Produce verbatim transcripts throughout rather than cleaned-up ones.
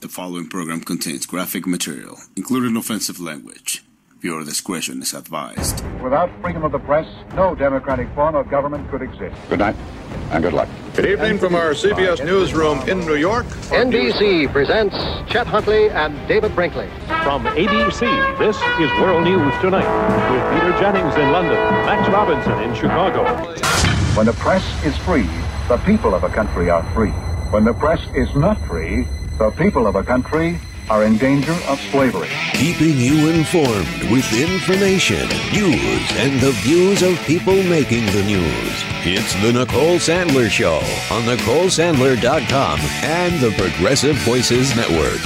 The following program contains graphic material, including offensive language. Viewer discretion is advised. Without freedom of the press, no democratic form of government could exist. Good night, and good luck. Good evening from our C B S newsroom in New York. N B C presents Chet Huntley and David Brinkley. From A B C, this is World News Tonight, with Peter Jennings in London, Max Robinson in Chicago. When the press is free, the people of a country are free. When the press is not free, the people of a country are in danger of slavery. Keeping you informed with information, news, and the views of people making the news. It's the Nicole Sandler Show on Nicole Sandler dot com and the Progressive Voices Network.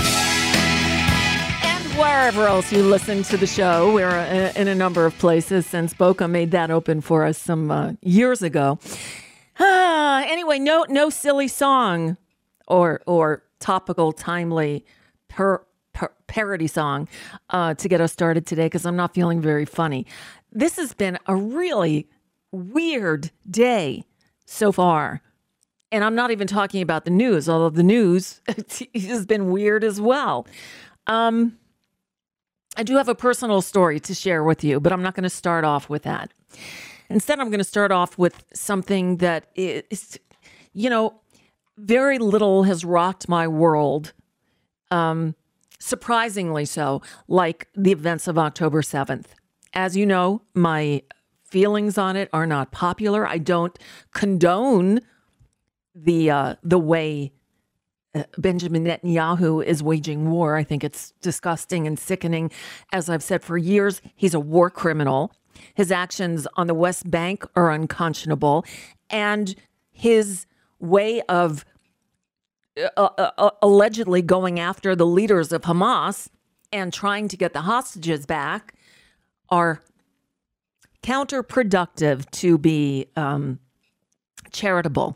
And wherever else you listen to the show, we're uh, in a number of places since Boca made that open for us some uh, years ago. Uh, anyway, no no silly song or or topical, timely Per, per, parody song uh, to get us started today because I'm not feeling very funny. This has been a really weird day so far. And I'm not even talking about the news, although the news has been weird as well. Um, I do have a personal story to share with you, but I'm not going to start off with that. Instead, I'm going to start off with something that is, you know, very little has rocked my world. Um, surprisingly so, like the events of October seventh. As you know, my feelings on it are not popular. I don't condone the uh, the way uh, Benjamin Netanyahu is waging war. I think it's disgusting and sickening. As I've said for years, he's a war criminal. His actions on the West Bank are unconscionable, and his way of Uh, uh, allegedly going after the leaders of Hamas and trying to get the hostages back are counterproductive, to be um, charitable.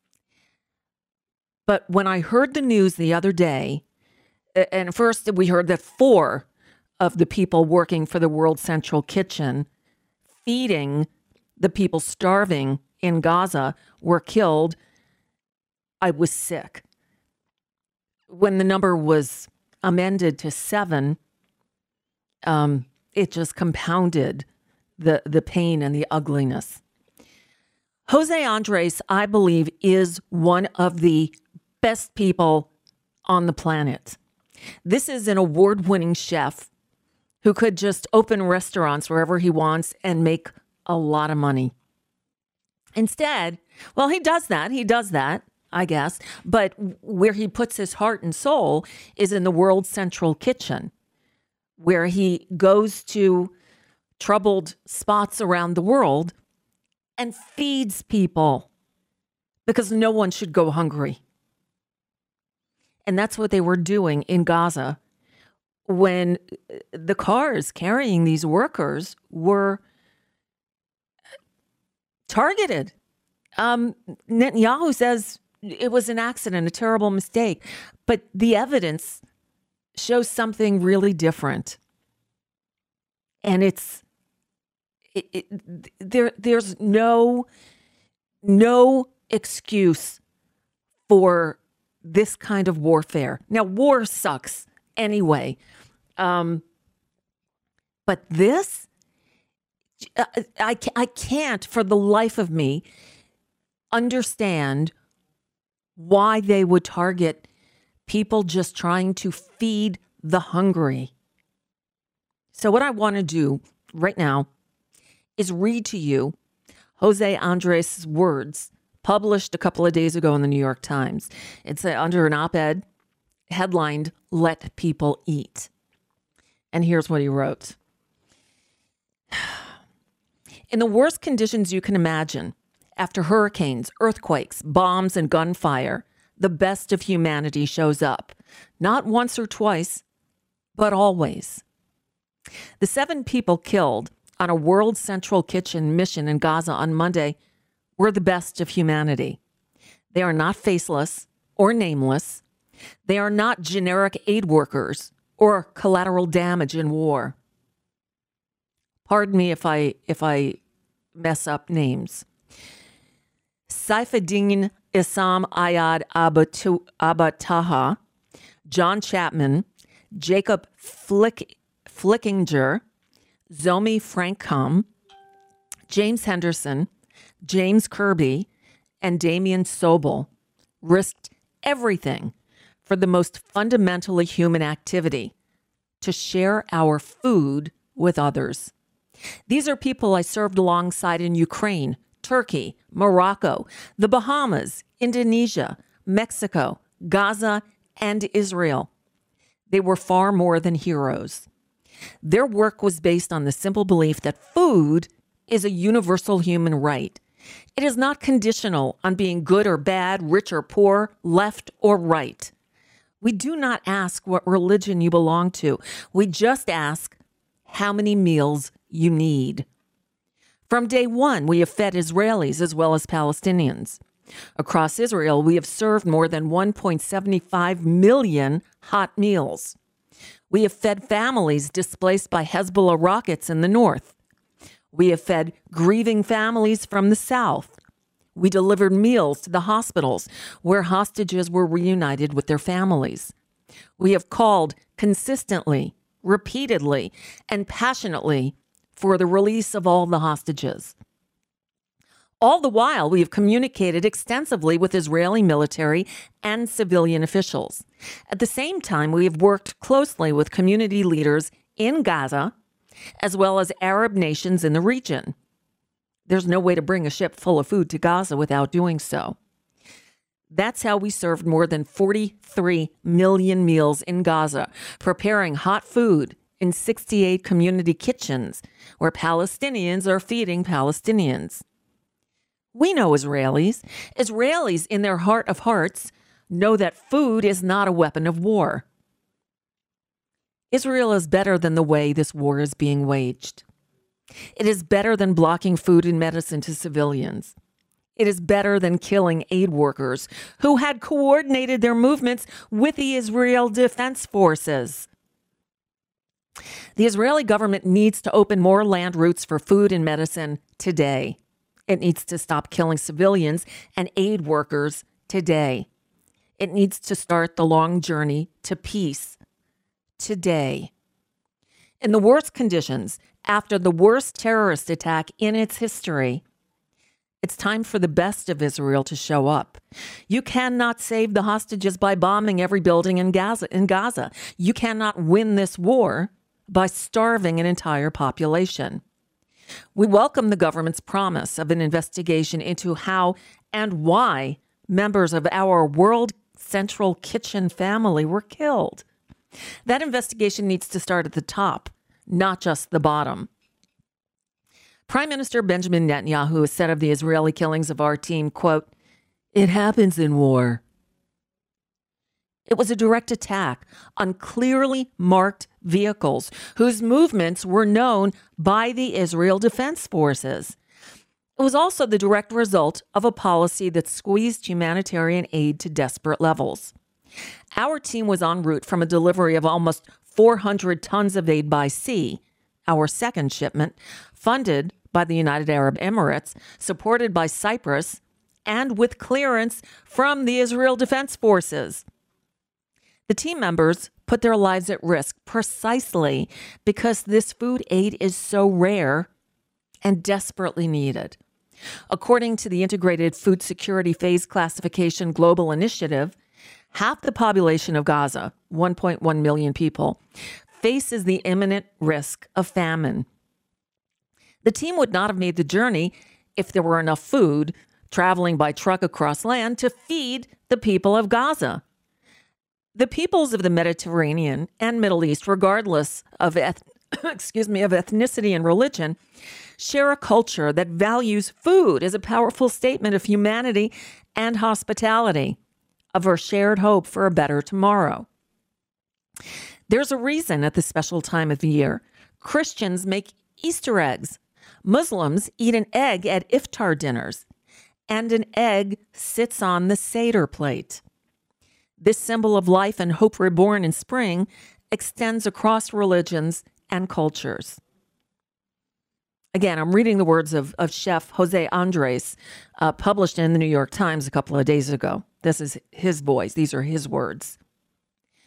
But when I heard the news the other day, and first we heard that four of the people working for the World Central Kitchen feeding the people starving in Gaza were killed, I was sick. When the number was amended to seven, um, it just compounded the, the pain and the ugliness. Jose Andres, I believe, is one of the best people on the planet. This is an award-winning chef who could just open restaurants wherever he wants and make a lot of money. Instead, well, he does that. He does that. I guess, but where he puts his heart and soul is in the World Central Kitchen, where he goes to troubled spots around the world and feeds people because no one should go hungry. And that's what they were doing in Gaza when the cars carrying these workers were targeted. Um, Netanyahu says it was an accident, a terrible mistake. But the evidence shows something really different. And it's it, it, there. There's no no excuse for this kind of warfare. Now, war sucks anyway. Um, but this, I, I can't for the life of me understand why they would target people just trying to feed the hungry. So what I want to do right now is read to you Jose Andres' words published a couple of days ago in the New York Times. It's uh, under an op-ed headlined, "Let People Eat." And here's what he wrote. In the worst conditions you can imagine, after hurricanes, earthquakes, bombs, and gunfire, the best of humanity shows up. Not once or twice, but always. The seven people killed on a World Central Kitchen mission in Gaza on Monday were the best of humanity. They are not faceless or nameless. They are not generic aid workers or collateral damage in war. Pardon me if I if I mess up names. Saifuddin Issam Ayad Abataha, John Chapman, Jacob Flick, Flickinger, Zomi Francom, James Henderson, James Kirby, and Damien Sobel risked everything for the most fundamentally human activity, to share our food with others. These are people I served alongside in Ukraine, Turkey, Morocco, the Bahamas, Indonesia, Mexico, Gaza, and Israel. They were far more than heroes. Their work was based on the simple belief that food is a universal human right. It is not conditional on being good or bad, rich or poor, left or right. We do not ask what religion you belong to. We just ask how many meals you need. From day one, we have fed Israelis as well as Palestinians. Across Israel, we have served more than one point seven five million hot meals. We have fed families displaced by Hezbollah rockets in the north. We have fed grieving families from the south. We delivered meals to the hospitals where hostages were reunited with their families. We have called consistently, repeatedly, and passionately for the release of all the hostages. All the while, we have communicated extensively with Israeli military and civilian officials. At the same time, we have worked closely with community leaders in Gaza, as well as Arab nations in the region. There's no way to bring a ship full of food to Gaza without doing so. That's how we served more than forty-three million meals in Gaza, preparing hot food in sixty-eight community kitchens where Palestinians are feeding Palestinians. We know Israelis. Israelis, in their heart of hearts, know that food is not a weapon of war. Israel is better than the way this war is being waged. It is better than blocking food and medicine to civilians. It is better than killing aid workers who had coordinated their movements with the Israel Defense Forces. The Israeli government needs to open more land routes for food and medicine today. It needs to stop killing civilians and aid workers today. It needs to start the long journey to peace today. In the worst conditions, after the worst terrorist attack in its history, it's time for the best of Israel to show up. You cannot save the hostages by bombing every building in Gaza. In Gaza. You cannot win this war by starving an entire population. We welcome the government's promise of an investigation into how and why members of our World Central Kitchen family were killed. That investigation needs to start at the top, not just the bottom. Prime Minister Benjamin Netanyahu said of the Israeli killings of our team, quote, "It happens in war." It was a direct attack on clearly marked vehicles whose movements were known by the Israel Defense Forces. It was also the direct result of a policy that squeezed humanitarian aid to desperate levels. Our team was en route from a delivery of almost four hundred tons of aid by sea, our second shipment, funded by the United Arab Emirates, supported by Cyprus, and with clearance from the Israel Defense Forces. The team members put their lives at risk precisely because this food aid is so rare and desperately needed. According to the Integrated Food Security Phase Classification Global Initiative, half the population of Gaza, one point one million people, faces the imminent risk of famine. The team would not have made the journey if there were enough food traveling by truck across land to feed the people of Gaza. The peoples of the Mediterranean and Middle East, regardless of eth- excuse me, of ethnicity and religion, share a culture that values food as a powerful statement of humanity and hospitality, of our shared hope for a better tomorrow. There's a reason at this special time of the year Christians make Easter eggs. Muslims eat an egg at iftar dinners, and an egg sits on the Seder plate. This symbol of life and hope reborn in spring extends across religions and cultures. Again, I'm reading the words of, of Chef Jose Andres, uh, published in the New York Times a couple of days ago. This is his voice. These are his words.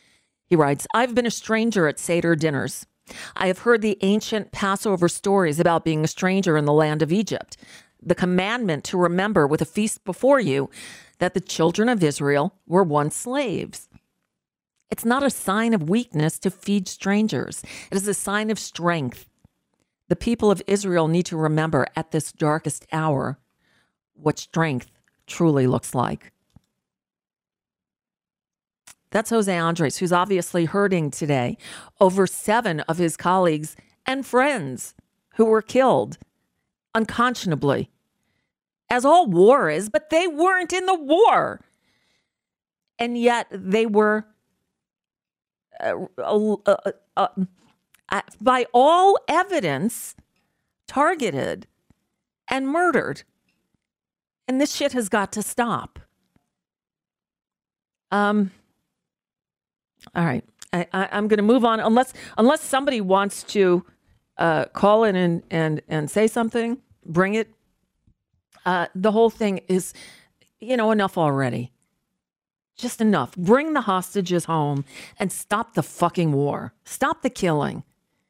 He writes, I've been a stranger at Seder dinners. I have heard the ancient Passover stories about being a stranger in the land of Egypt, the commandment to remember with a feast before you that the children of Israel were once slaves. It's not a sign of weakness to feed strangers. It is a sign of strength. The people of Israel need to remember at this darkest hour what strength truly looks like. That's Jose Andres, who's obviously hurting today over seven of his colleagues and friends who were killed unconscionably, as all war is, but they weren't in the war. And yet they were, uh, uh, uh, uh, uh, by all evidence, targeted and murdered. And this shit has got to stop. Um. All right, I, I, I'm going to move on unless unless somebody wants to uh, call in and, and and say something. Bring it. Uh, the whole thing is, you know, enough already. Just enough. Bring the hostages home and stop the fucking war. Stop the killing.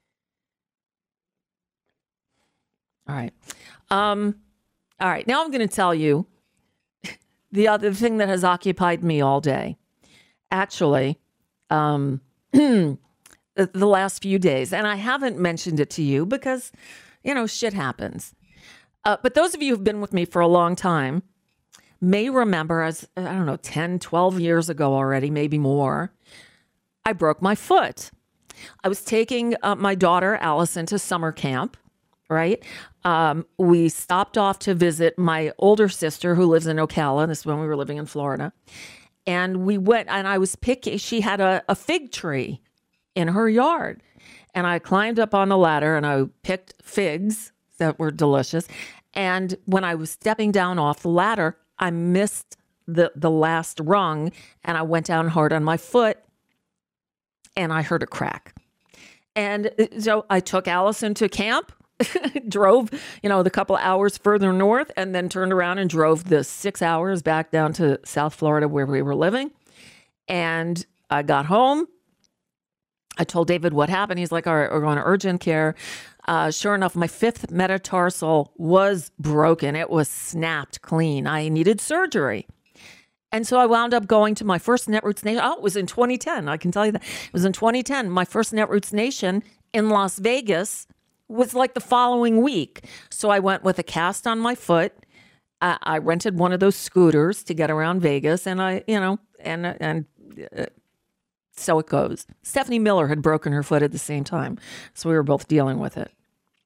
All right. Um, all right. Now I'm going to tell you the other thing that has occupied me all day. Actually, um, the, the last few days, and I haven't mentioned it to you because, you know, shit happens. Uh, but those of you who've been with me for a long time may remember, as I don't know, ten, twelve years ago already, maybe more, I broke my foot. I was taking uh, my daughter, Allison, to summer camp, right? Um, we stopped off to visit my older sister who lives in Ocala. This is when we were living in Florida. And we went, and I was picking, she had a, a fig tree in her yard. And I climbed up on the ladder and I picked figs that were delicious. And when I was stepping down off the ladder, I missed the, the last rung and I went down hard on my foot and I heard a crack. And so I took Allison to camp, drove, you know, the couple hours further north, and then turned around and drove the six hours back down to South Florida where we were living. And I got home. I told David what happened. He's like, all right, we're going to urgent care. Uh, sure enough, my fifth metatarsal was broken. It was snapped clean. I needed surgery. And so I wound up going to my first Netroots Nation. Oh, it was in twenty ten. I can tell you that. It was in twenty ten. My first Netroots Nation in Las Vegas was like the following week. So I went with a cast on my foot. Uh, I rented one of those scooters to get around Vegas. And I, you know, and, and, uh, so it goes. Stephanie Miller had broken her foot at the same time. So we were both dealing with it.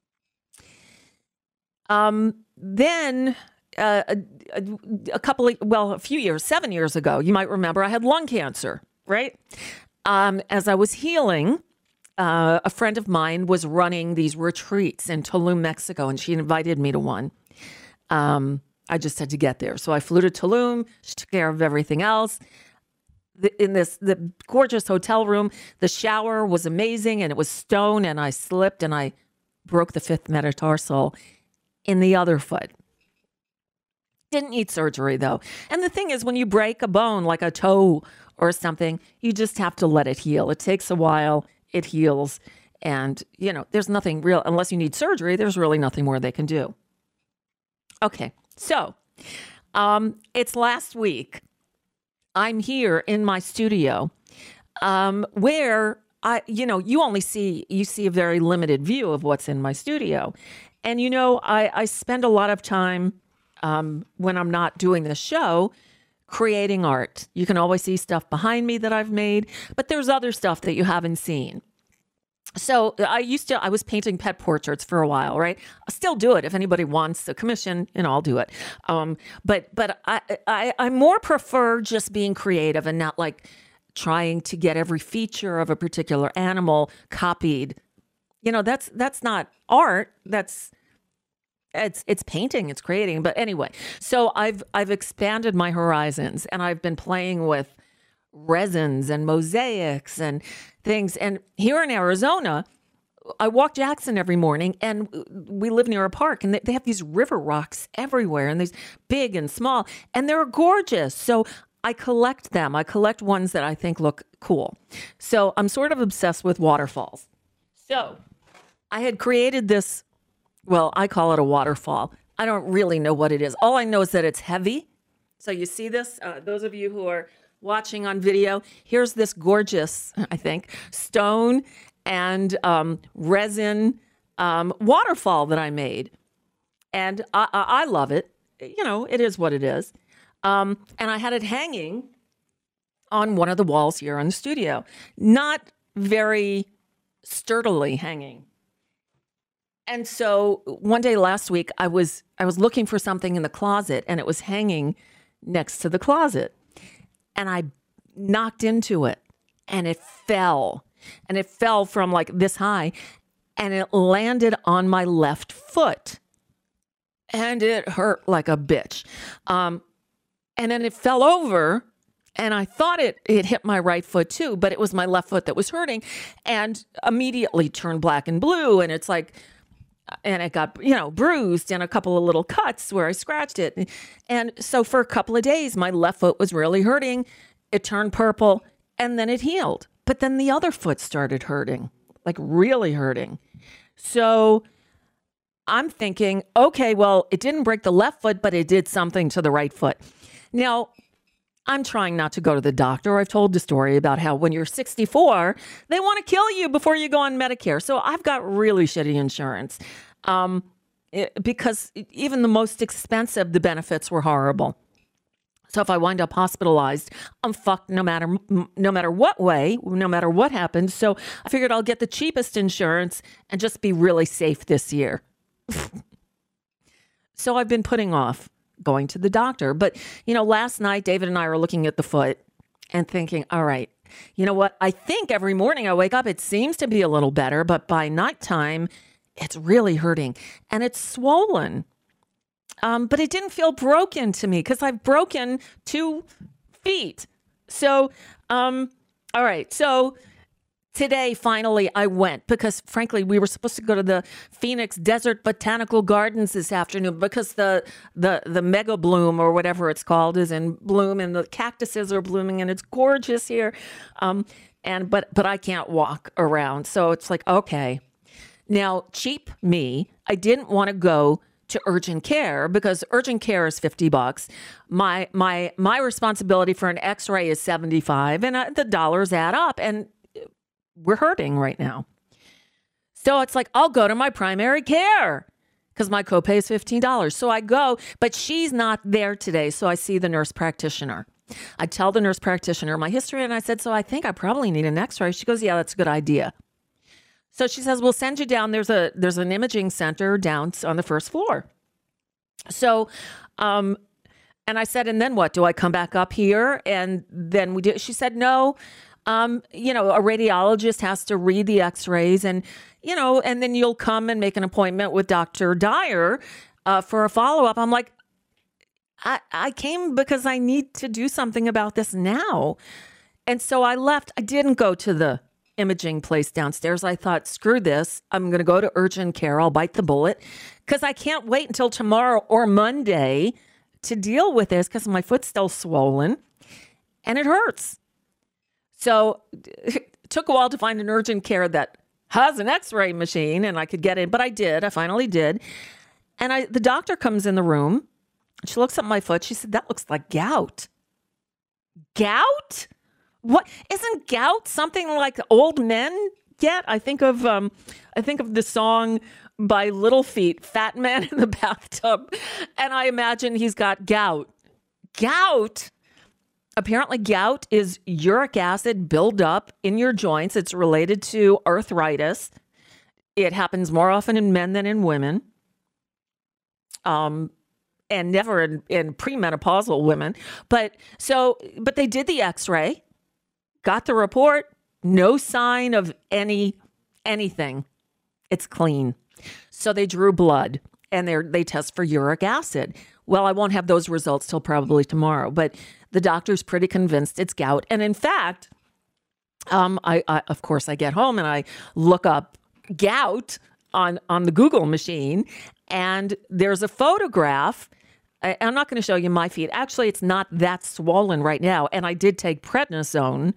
Um, then uh, a, a, a couple of, well, a few years, seven years ago, you might remember I had lung cancer, right? Um, as I was healing, uh, a friend of mine was running these retreats in Tulum, Mexico, and she invited me to one. Um, I just had to get there. So I flew to Tulum. She took care of everything else. In this the gorgeous hotel room, the shower was amazing, and it was stone, and I slipped, and I broke the fifth metatarsal in the other foot. Didn't need surgery, though. And the thing is, when you break a bone, like a toe or something, you just have to let it heal. It takes a while. It heals. And, you know, there's nothing real, unless you need surgery, there's really nothing more they can do. Okay, so um, it's last week. I'm here in my studio um, where I, you know, you only see, you see a very limited view of what's in my studio. And, you know, I, I spend a lot of time um, when I'm not doing this show creating art. You can always see stuff behind me that I've made, but there's other stuff that you haven't seen. So I used to, I was painting pet portraits for a while, right? I still do it. If anybody wants a commission, you know, I'll do it. Um, but but I, I, I more prefer just being creative and not like trying to get every feature of a particular animal copied. You know, that's that's not art. That's it's it's painting, it's creating. But anyway, so I've I've expanded my horizons and I've been playing with resins and mosaics and things. And here in Arizona, I walk Jackson every morning, and we live near a park, and they have these river rocks everywhere, and these big and small, and they're gorgeous. So I collect them. I collect ones that I think look cool. So I'm sort of obsessed with waterfalls. So I had created this, well, I call it a waterfall. I don't really know what it is. All I know is that it's heavy. So you see this? Uh, those of you who are watching on video, here's this gorgeous, I think, stone and um, resin um, waterfall that I made. And I, I, I love it. You know, it is what it is. Um, and I had it hanging on one of the walls here in the studio. Not very sturdily hanging. And so one day last week, I was I was looking for something in the closet, and it was hanging next to the closet. And I knocked into it, and it fell. And it fell from like this high, and it landed on my left foot. And it hurt like a bitch. Um, and then it fell over, and I thought it, it hit my right foot too, but it was my left foot that was hurting, and immediately turned black and blue. And it's like, and it got, you know, bruised and a couple of little cuts where I scratched it. And so for a couple of days, my left foot was really hurting. It turned purple, and then it healed. But then the other foot started hurting, like really hurting. So I'm thinking, okay, well, it didn't break the left foot, but it did something to the right foot. Now, I'm trying not to go to the doctor. I've told the story about how when you're sixty-four, they want to kill you before you go on Medicare. So I've got really shitty insurance um, it, because even the most expensive, the benefits were horrible. So if I wind up hospitalized, I'm fucked no matter no matter what way, no matter what happens. So I figured I'll get the cheapest insurance and just be really safe this year. So I've been putting off going to the doctor. But, you know, last night, David and I were looking at the foot and thinking, all right, you know what? I think every morning I wake up, it seems to be a little better, but by nighttime, it's really hurting and it's swollen. Um, but it didn't feel broken to me because I've broken two feet. So, um, all right. So today, finally, I went because, frankly, we were supposed to go to the Phoenix Desert Botanical Gardens this afternoon because the the the mega bloom or whatever it's called is in bloom, and the cactuses are blooming, and it's gorgeous here. Um, and but but I can't walk around, so it's like, okay. Now, cheap me, I didn't want to go to urgent care because urgent care is fifty bucks. My my my responsibility for an X-ray is seventy-five, and uh, the dollars add up, and we're hurting right now. So it's like, I'll go to my primary care because my copay is fifteen dollars. So I go, but she's not there today. So I see the nurse practitioner. I tell the nurse practitioner my history, and I said, so I think I probably need an X-ray. She goes, yeah, that's a good idea. So she says, we'll send you down. There's a there's an imaging center down on the first floor. So, um, and I said, and then what? Do I come back up here? And then we do. She said, no. Um, you know, a radiologist has to read the X-rays, and you know, and then you'll come and make an appointment with Doctor Dyer uh, for a follow-up. I'm like, I I came because I need to do something about this now, and so I left. I didn't go to the imaging place downstairs. I thought, screw this. I'm going to go to urgent care. I'll bite the bullet because I can't wait until tomorrow or Monday to deal with this because my foot's still swollen and it hurts. So it took a while to find an urgent care that has an X-ray machine and I could get in, but I did. I finally did. And I, the doctor comes in the room. She looks at my foot. She said, that looks like gout. Gout? What? Isn't gout something like old men get? I think of um, I think of the song by Little Feat, Fat Man in the Bathtub. And I imagine he's got gout. Gout? Apparently gout is uric acid buildup in your joints. It's related to arthritis. It happens more often in men than in women. Um, and never in, in premenopausal women. But so, but they did the X-ray, got the report, no sign of any anything. It's clean. So they drew blood and they they test for uric acid. Well, I won't have those results till probably tomorrow, but the doctor's pretty convinced it's gout. And in fact, um, I, I of course I get home and I look up gout on on the Google machine, and there's a photograph. I, I'm not going to show you my feet. Actually, it's not that swollen right now, and I did take prednisone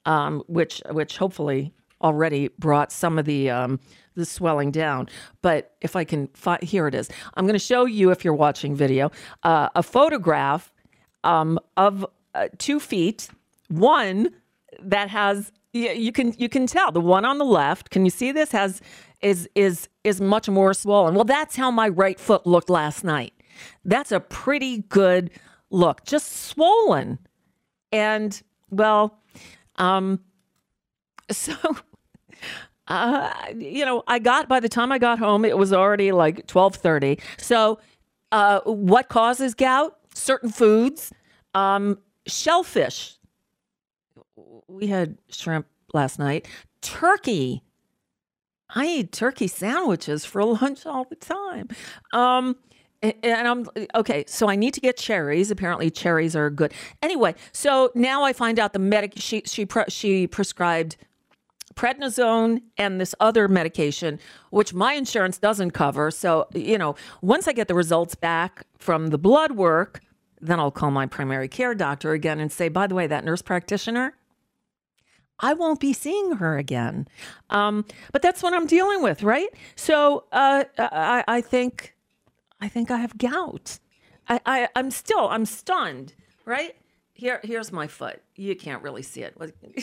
um, which which hopefully already brought some of the um, the swelling down. But if I can find, here it is. I'm going to show you, if you're watching video, uh, a photograph um, of uh, two feet. One that has, you, you can you can tell the one on the left. Can you see this? Has is is is much more swollen. Well, that's how my right foot looked last night. That's a pretty good look, just swollen. And well, um, so. Uh, you know, I got, by the time I got home, it was already like twelve thirty. So uh, what causes gout? Certain foods, um, shellfish. We had shrimp last night. Turkey. I eat turkey sandwiches for lunch all the time. Um, and, and I'm, okay, so I need to get cherries. Apparently cherries are good. Anyway, so now I find out the medic, she, she, pre- she prescribed prednisone and this other medication, which my insurance doesn't cover. So, you know, once I get the results back from the blood work, then I'll call my primary care doctor again and say, by the way, that nurse practitioner, I won't be seeing her again. Um, but that's what I'm dealing with, right? So uh, I, I think, I think I have gout. I, I, I'm still, I'm stunned, right? Here, here's my foot. You can't really see it.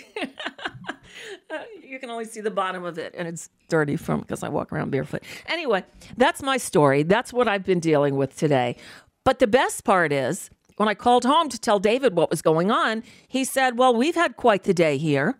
You can only see the bottom of it, and it's dirty from because I walk around barefoot. Anyway, that's my story. That's what I've been dealing with today. But the best part is, when I called home to tell David what was going on, he said, well, we've had quite the day here.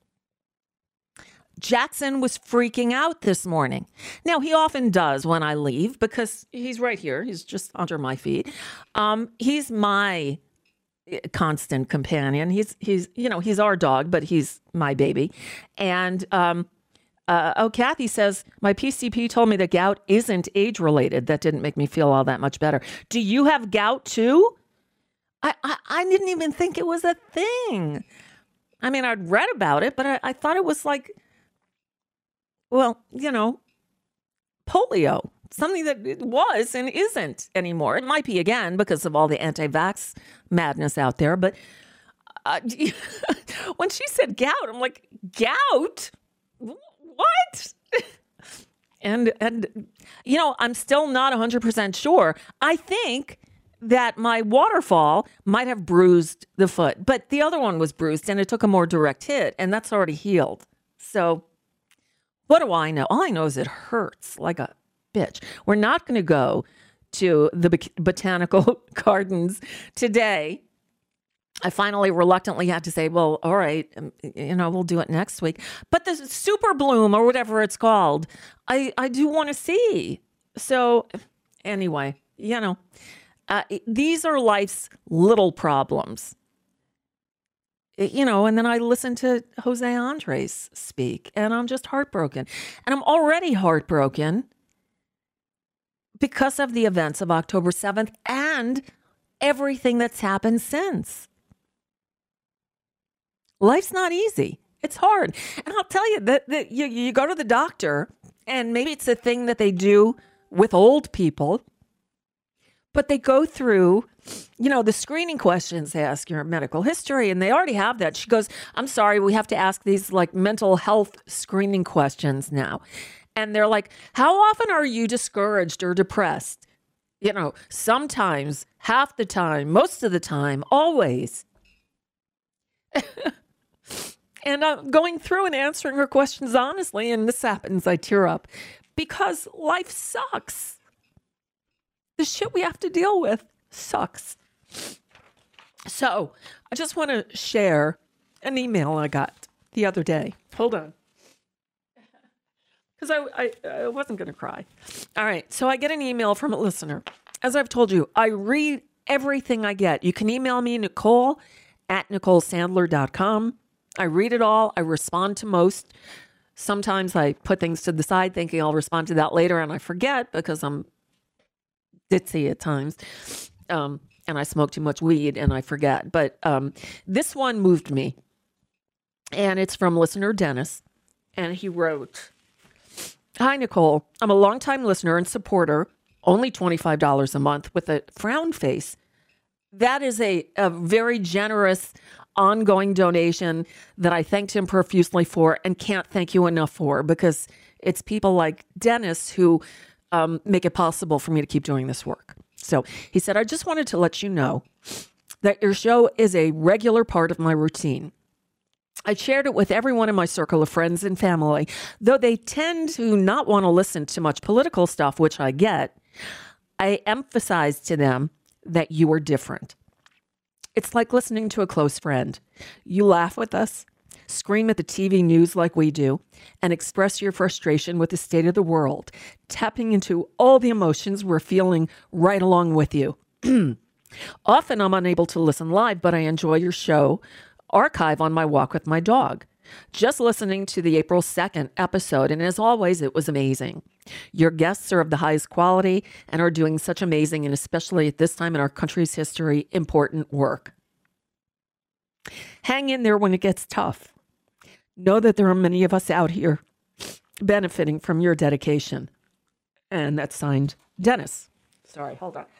Jackson was freaking out this morning. Now, he often does when I leave because he's right here. He's just under my feet. Um, he's my constant companion. He's, he's, you know, he's our dog, but he's my baby. And, um, uh, oh, Kathy says, my P C P told me that gout isn't age related. That didn't make me feel all that much better. Do you have gout too? I, I, I didn't even think it was a thing. I mean, I'd read about it, but I, I thought it was like, well, you know, polio. Something that it was and isn't anymore. It might be again because of all the anti-vax madness out there. But uh, when she said gout, I'm like, gout? What? and, and you know, I'm still not one hundred percent sure. I think that my waterfall might have bruised the foot. But the other one was bruised and it took a more direct hit. And that's already healed. So what do I know? All I know is it hurts like a bitch. We're not going to go to the botanical gardens today. I finally reluctantly had to say, well, all right, you know, we'll do it next week. But the super bloom or whatever it's called, I, I do want to see. So anyway, you know, uh, these are life's little problems. You know, and then I listen to Jose Andres speak and I'm just heartbroken. And I'm already heartbroken because of the events of October seventh and everything that's happened since. Life's not easy. It's hard. And I'll tell you that, that you, you go to the doctor and maybe it's a thing that they do with old people, but they go through, you know, the screening questions. They ask your medical history and they already have that. She goes, I'm sorry, we have to ask these like mental health screening questions now. And they're like, how often are you discouraged or depressed? You know, sometimes, half the time, most of the time, always. And I'm going through and answering her questions honestly. And this happens, I tear up because life sucks. The shit we have to deal with sucks. So I just want to share an email I got the other day. Hold on. Because I, I, I wasn't going to cry. All right. So I get an email from a listener. As I've told you, I read everything I get. You can email me, Nicole at Nicole Sandler dot com. I read it all. I respond to most. Sometimes I put things to the side thinking I'll respond to that later and I forget because I'm ditzy at times. Um, and I smoke too much weed and I forget. But um, this one moved me. And it's from listener Dennis. And he wrote, hi, Nicole. I'm a longtime listener and supporter, only twenty-five dollars a month with a frown face. That is a, a very generous ongoing donation that I thanked him profusely for and can't thank you enough for, because it's people like Dennis who um, make it possible for me to keep doing this work. So he said, I just wanted to let you know that your show is a regular part of my routine. I shared it with everyone in my circle of friends and family, though they tend to not want to listen to much political stuff, which I get. I emphasized to them that you are different. It's like listening to a close friend. You laugh with us, scream at the T V news like we do, and express your frustration with the state of the world, tapping into all the emotions we're feeling right along with you. Often I'm unable to listen live, but I enjoy your show archive on my walk with my dog. Just listening to the April second episode, and as always, it was amazing. Your guests are of the highest quality and are doing such amazing, and especially at this time in our country's history, important work. Hang in there when it gets tough. Know that there are many of us out here benefiting from your dedication. And that's signed Dennis. Sorry, hold on.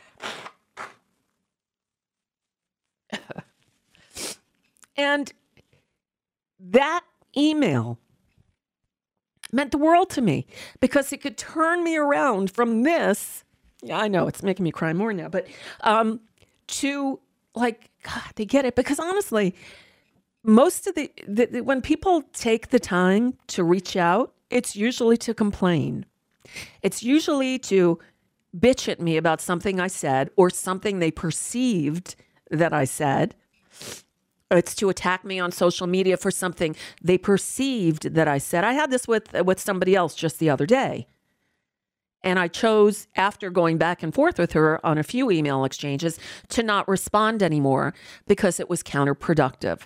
And that email meant the world to me, because it could turn me around from this. Yeah, I know it's making me cry more now, but um, to like, God, they get it. Because honestly, most of the, the, the when people take the time to reach out, it's usually to complain. It's usually to bitch at me about something I said or something they perceived that I said. It's to attack me on social media for something they perceived that I said. I had this with with somebody else just the other day. And I chose, after going back and forth with her on a few email exchanges, to not respond anymore because it was counterproductive.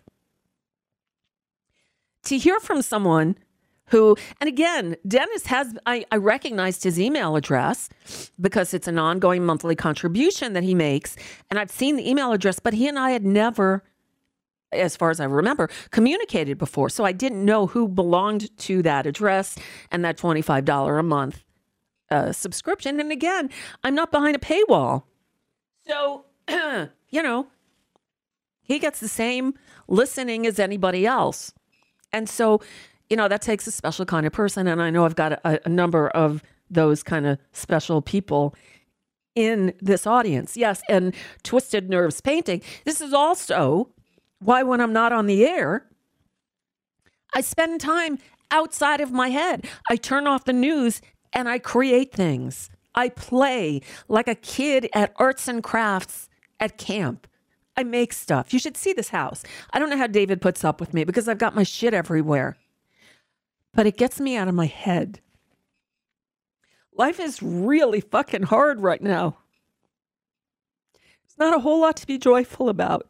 To hear from someone who, and again, Dennis has, I, I recognized his email address because it's an ongoing monthly contribution that he makes. And I've seen the email address, but he and I had never, as far as I remember, communicated before. So I didn't know who belonged to that address and that twenty-five dollars a month uh, subscription. And again, I'm not behind a paywall. So, you know, he gets the same listening as anybody else. And so, you know, that takes a special kind of person. And I know I've got a, a number of those kind of special people in this audience. Yes, and Twisted Nerves Painting. This is also why when I'm not on the air, I spend time outside of my head. I turn off the news and I create things. I play like a kid at arts and crafts at camp. I make stuff. You should see this house. I don't know how David puts up with me because I've got my shit everywhere. But it gets me out of my head. Life is really fucking hard right now. There's not a whole lot to be joyful about.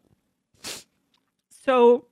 So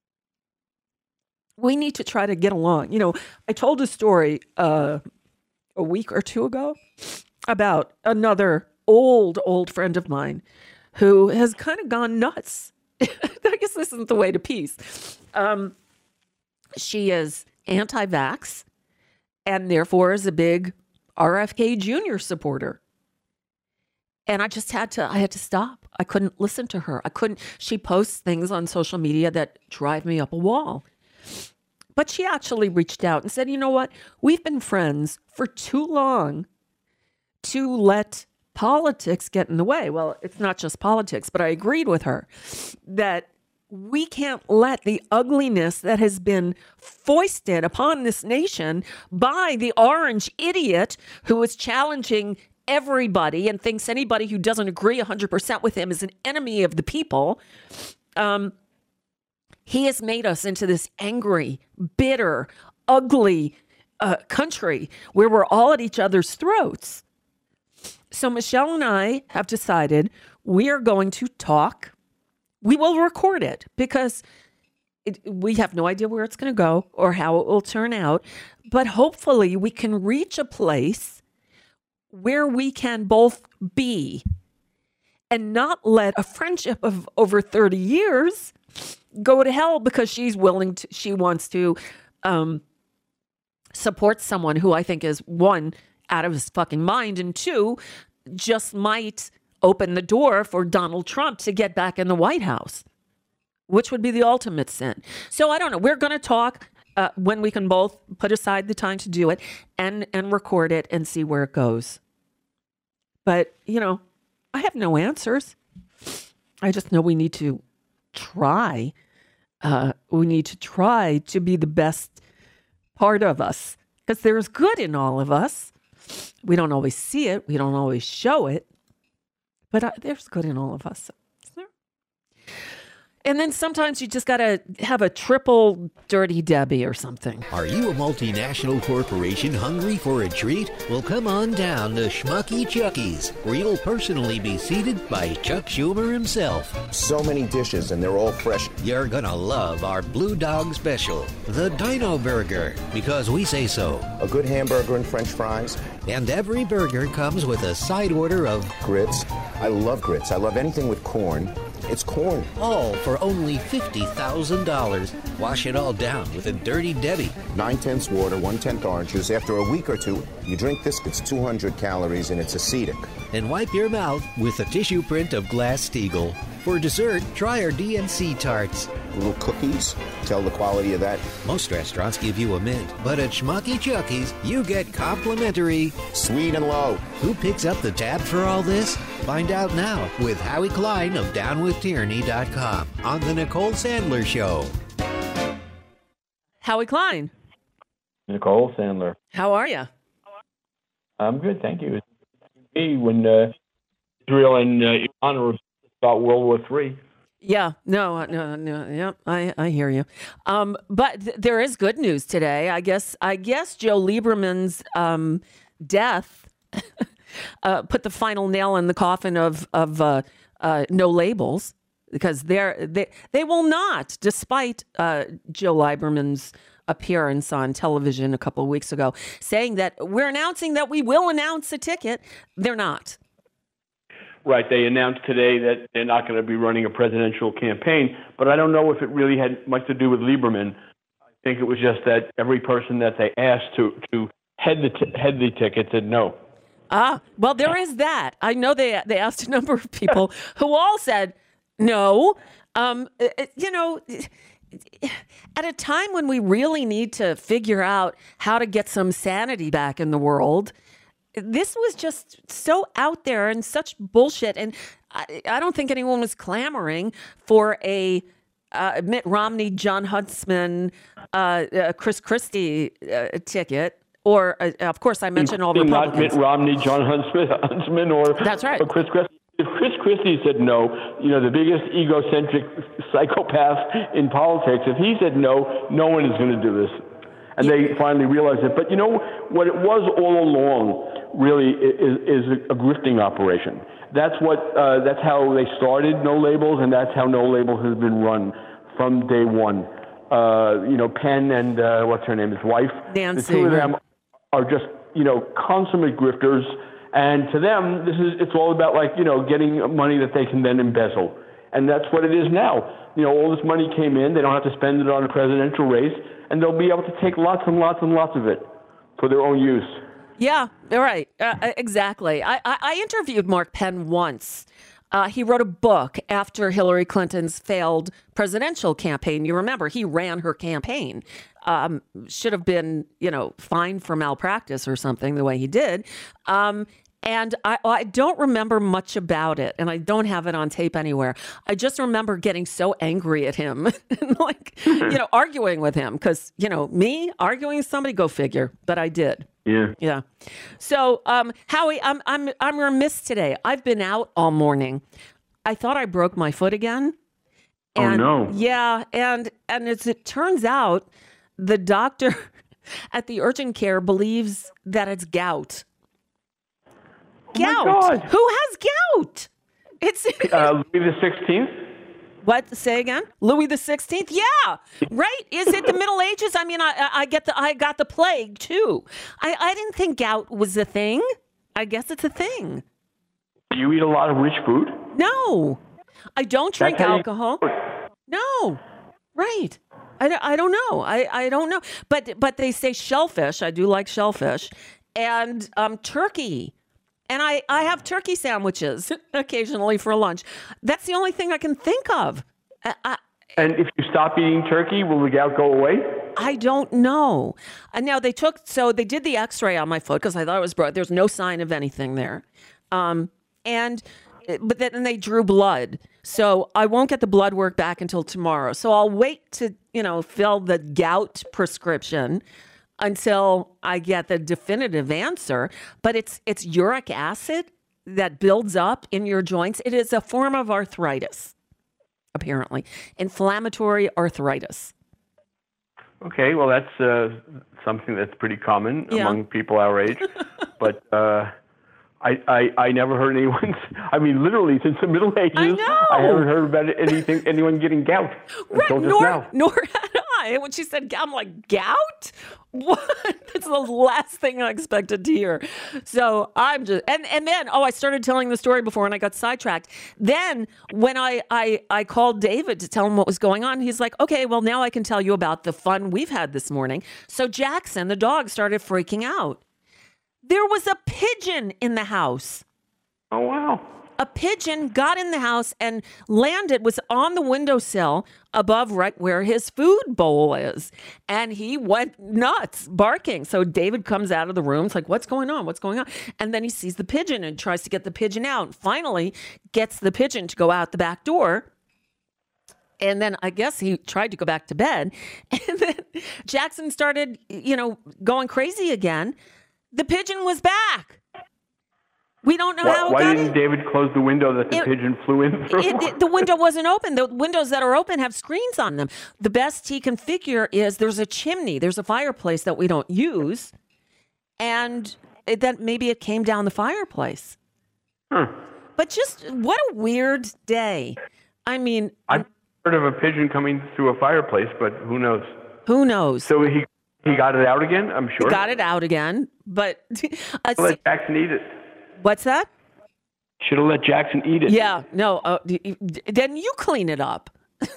we need to try to get along. You know, I told a story uh, a week or two ago about another old, old friend of mine who has kind of gone nuts. I guess this isn't the way to peace. Um, she is anti-vax and therefore is a big R F K Junior supporter. And I just had to, I had to stop. I couldn't listen to her. I couldn't, she posts things on social media that drive me up a wall. But she actually reached out and said, you know what? We've been friends for too long to let politics get in the way. Well, it's not just politics, but I agreed with her that we can't let the ugliness that has been foisted upon this nation by the orange idiot who is challenging everybody and thinks anybody who doesn't agree one hundred percent with him is an enemy of the people. Um, he has made us into this angry, bitter, ugly uh, country where we're all at each other's throats. So Michelle and I have decided we are going to talk. We will record it because it, we have no idea where it's going to go or how it will turn out. But hopefully we can reach a place where we can both be and not let a friendship of over thirty years go to hell because she's willing to, she wants to um, support someone who I think is, one, out of his fucking mind, and two, just might open the door for Donald Trump to get back in the White House. which would be the ultimate sin. So I don't know. We're going to talk uh, when we can both put aside the time to do it and, and record it and see where it goes. But, you know, I have no answers. I just know we need to try. Uh, we need to try to be the best part of us, because there's good in all of us. We don't always see it. We don't always show it. But uh, there's good in all of us. And then sometimes you just got to have a triple Dirty Debbie or something. Are you a multinational corporation hungry for a treat? Well, come on down to Schmucky Chucky's, where you'll personally be seated by Chuck Schumer himself. So many dishes, and they're all fresh. You're gonna love our Blue Dog Special, the Dino Burger, because we say so. A good hamburger and French fries. And every burger comes with a side order of grits. I love grits. I love anything with corn. It's corn. All for only fifty thousand dollars. Wash it all down with a Dirty Debbie. Nine-tenths water, one-tenth orange juice. After a week or two, you drink this, it's two hundred calories, and it's acidic. And wipe your mouth with a tissue print of Glass-Steagall. For dessert, try our D N C tarts. Little cookies. Tell the quality of that. Most restaurants give you a mint, but at Schmucky Chucky's, you get complimentary sweet and low. Who picks up the tab for all this? Find out now with Howie Klein of down with tyranny dot com on The Nicole Sandler Show. Howie Klein. Nicole Sandler. How are you? I'm good, thank you. Me when uh, Israel and uh, Iran were about World War Three. Yeah, no, no, no. Yeah, I, I hear you. Um, but th- there is good news today. I guess, I guess Joe Lieberman's um, death uh, put the final nail in the coffin of of uh, uh, no labels, because they're they they will not, despite uh, Joe Lieberman's appearance on television a couple of weeks ago, saying that we're announcing that we will announce a ticket. They're not. Right. They announced today that they're not going to be running a presidential campaign, but I don't know if it really had much to do with Lieberman. I think it was just that every person that they asked to, to head the t- head the ticket said no. Ah, well, there is that. I know they they asked a number of people who all said no. Um, you know, at a time when we really need to figure out how to get some sanity back in the world, this was just so out there and such bullshit. And I, I don't think anyone was clamoring for a uh, Mitt Romney, John Huntsman, uh, uh, Chris Christie uh, ticket. Or, uh, of course, I mentioned all the Republicans. Not Mitt Romney, John Huntsman, Huntsman or, That's right. or Chris Christie. If Chris Christie said no, you know, the biggest egocentric psychopath in politics, if he said no, no one is going to do this. And yeah. They finally realized it. But, you know, what it was all along really is, is a grifting operation. That's what. Uh, that's how they started No Labels, and that's how No Labels has been run from day one. Uh, you know, Penn and uh, what's her name, his wife, Nancy, the two of right. them are just, you know, consummate grifters. And to them, this is it's all about, like, you know, getting money that they can then embezzle. And that's what it is now. You know, all this money came in. They don't have to spend it on a presidential race, and they'll be able to take lots and lots and lots of it for their own use. Yeah, right. Uh, exactly. I, I, I interviewed Mark Penn once. Uh, he wrote a book after Hillary Clinton's failed presidential campaign. You remember, he ran her campaign. Um, should have been, you know, fined for malpractice or something the way he did. Um, and I, I don't remember much about it, and I don't have it on tape anywhere. I just remember getting so angry at him, and like, you know, arguing with him because, you know, me arguing with somebody, go figure. But I did. Yeah. Yeah. So, um, Howie, I'm I'm I'm remiss today. I've been out all morning. I thought I broke my foot again. And, oh no. Yeah, and and as it turns out, the doctor at the urgent care believes that it's gout. Gout. Oh my God. Who has gout? It's uh, Louis the sixteenth. What? Say again? Louis the sixteenth? Yeah, right. Is it the Middle Ages? I mean, I, I get the I got the plague too. I, I didn't think gout was a thing. I guess it's a thing. Do you eat a lot of rich food? No, I don't drink That's how you- alcohol. No, right. I, I don't know. I, I don't know. But but they say shellfish. I do like shellfish, and um, turkey. And I, I have turkey sandwiches occasionally for lunch. That's the only thing I can think of. I, I, And if you stop eating turkey, will the gout go away? I don't know. And now they took, so they did the x-ray on my foot because I thought it was broke. There's no sign of anything there. Um, and, but then they drew blood. So I won't get the blood work back until tomorrow. So I'll wait to, you know, fill the gout prescription until I get the definitive answer. But it's, it's uric acid that builds up in your joints. It is a form of arthritis, apparently. Inflammatory arthritis. Okay, well, that's uh, something that's pretty common Yeah. among people our age. But uh, I, I I never heard anyone, I mean, literally, since the Middle Ages, I know. I haven't heard about anything, anyone getting gout Right, until just nor, now. nor had I. And when she said gout, I'm like, gout? What? That's the last thing I expected to hear. So I'm just, and, and then, oh, I started telling the story before and I got sidetracked. Then when I, I, I called David to tell him what was going on, he's like, okay, well, now I can tell you about the fun we've had this morning. So Jackson, the dog, started freaking out. There was a pigeon in the house. Oh, wow. A pigeon got in the house and landed, was on the windowsill above right where his food bowl is. And he went nuts, barking. So David comes out of the room. It's like, what's going on? What's going on? And then he sees the pigeon and tries to get the pigeon out. And finally gets the pigeon to go out the back door. And then I guess he tried to go back to bed. And then Jackson started, you know, going crazy again. The pigeon was back. We don't know Why, how it why got didn't in. David close the window that the It- pigeon flew in through? It, it, the window wasn't open. The windows that are open have screens on them. The best he can figure is there's a chimney, there's a fireplace that we don't use, and it, that maybe it came down the fireplace. Huh. But just what a weird day. I mean, I've heard of a pigeon coming through a fireplace, but who knows? who knows? So he he got it out again, I'm sure. Got it out again, but uh, Let Jackson eat it. what's that? Should have let Jackson eat it. Yeah, no. Uh, d- d- then you clean it up.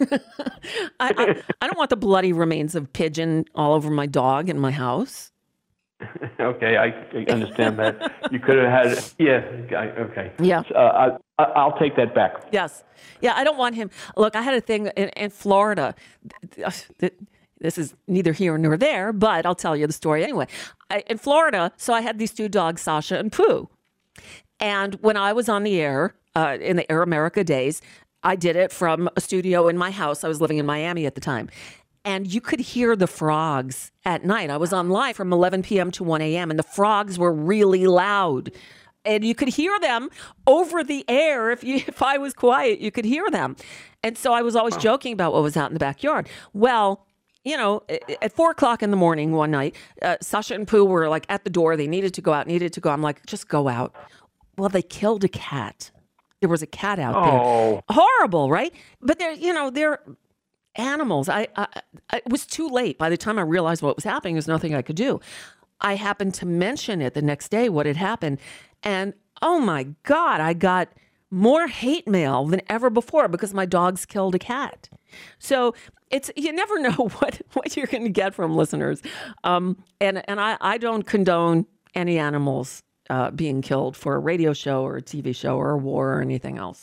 I, I, I don't want the bloody remains of pigeon all over my dog in my house. Okay, I I understand that. You could have had, yeah, I- okay. Yeah. Uh, I, I'll take that back. Yes. Yeah, I don't want him. Look, I had a thing in, in Florida. This is neither here nor there, but I'll tell you the story anyway. I, in Florida, so I had these two dogs, Sasha and Pooh. And when I was on the air, uh, in the Air America days, I did it from a studio in my house. I was living in Miami at the time. And you could hear the frogs at night. I was on live from eleven p.m. to one a.m. and the frogs were really loud. And you could hear them over the air. If you, if I was quiet, you could hear them. And so I was always joking about what was out in the backyard. Well, you know, at four o'clock in the morning one night, uh, Sasha and Pooh were like at the door. They needed to go out, needed to go. I'm like, just go out. Well, they killed a cat. There was a cat out Oh. there. Horrible, right? But they're, you know, they're animals. I, I, I, it was too late. By the time I realized what was happening, there's nothing I could do. I happened to mention it the next day, what had happened. And oh my God, I got more hate mail than ever before because my dogs killed a cat. So it's, you never know what, what you're going to get from listeners. Um, and, and I, I don't condone any animals Uh, being killed for a radio show or a T V show or a war or anything else.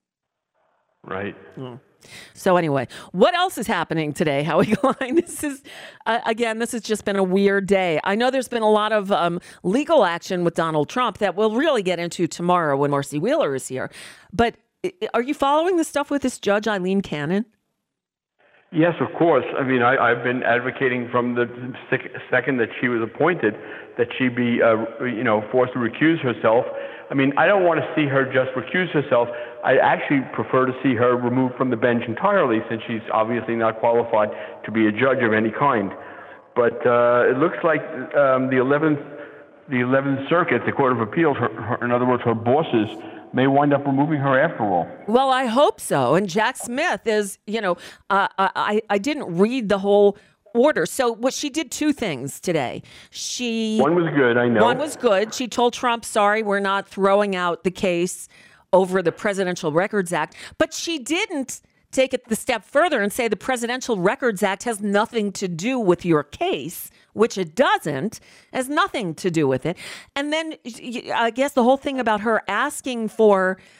Right. Mm. So anyway, what else is happening today, Howie Klein? This is, uh, again, this has just been a weird day. I know there's been a lot of um, legal action with Donald Trump that we'll really get into tomorrow when Marcy Wheeler is here. But are you following the stuff with this Judge Eileen Cannon? Yes, of course. I mean, I, I've been advocating from the sec- second that she was appointed that she be, uh, you know, forced to recuse herself. I mean, I don't want to see her just recuse herself. I actually prefer to see her removed from the bench entirely, since she's obviously not qualified to be a judge of any kind. But uh, it looks like um, the eleventh, the eleventh Circuit, the Court of Appeals, her, her, in other words, her bosses, may wind up removing her after all. Well, I hope so. And Jack Smith is, you know, uh, I, I didn't read the whole order. So what she did two things today. She One was good, I know. One was good. She told Trump, sorry, we're not throwing out the case over the Presidential Records Act. But she didn't take it the step further and say the Presidential Records Act has nothing to do with your case, which it doesn't, has nothing to do with it. And then I guess the whole thing about her asking for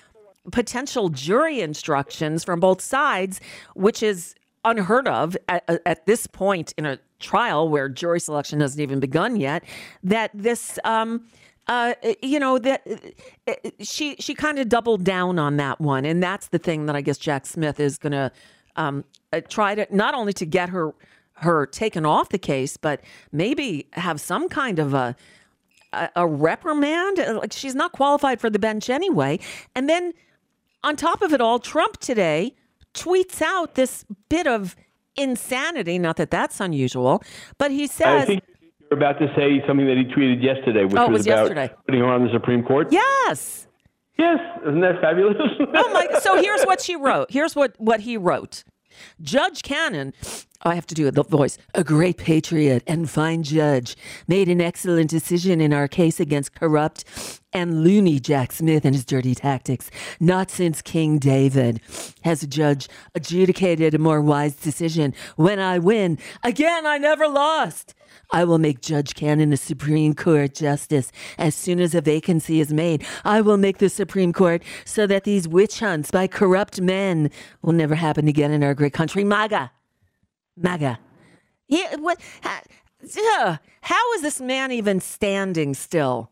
potential jury instructions from both sides, which is unheard of at, at this point in a trial where jury selection hasn't even begun yet, that this, um, uh, you know, that uh, she she kind of doubled down on that one. And that's the thing that I guess Jack Smith is going to um, uh, try to, not only to get her her taken off the case, but maybe have some kind of a, a, a reprimand. Like, she's not qualified for the bench anyway. And then on top of it all, Trump today tweets out this bit of insanity. Not that that's unusual, but he says, I think you're about to say something that he tweeted yesterday, which oh, was, was about yesterday. putting her on the Supreme Court. Yes. Yes. Isn't that fabulous? Oh my! So here's what she wrote. Here's what, what he wrote. Judge Cannon, oh, I have to do the voice, a great patriot and fine judge, made an excellent decision in our case against corrupt and loony Jack Smith and his dirty tactics. Not since King David has a judge adjudicated a more wise decision. When I win, again, I never lost. I will make Judge Cannon a Supreme Court justice. As soon as a vacancy is made, I will make the Supreme Court so that these witch hunts by corrupt men will never happen again in our great country. MAGA. MAGA. Yeah, what, uh, how is this man even standing still?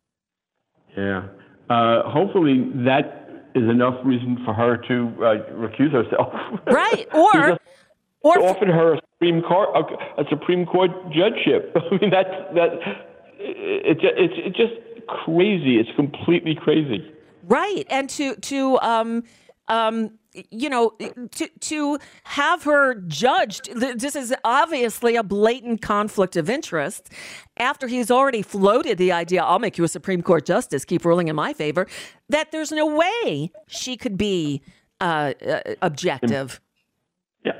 Yeah. Uh, hopefully that is enough reason for her to uh, recuse herself. Right. Or... Or offered her a Supreme Court a, a Supreme Court judgeship. I mean, that's that. It, it, it's it's just crazy. It's completely crazy. Right, and to to um um you know to to have her judged. This is obviously a blatant conflict of interest. After he's already floated the idea, I'll make you a Supreme Court justice, keep ruling in my favor. That there's no way she could be uh, uh, objective. Yeah.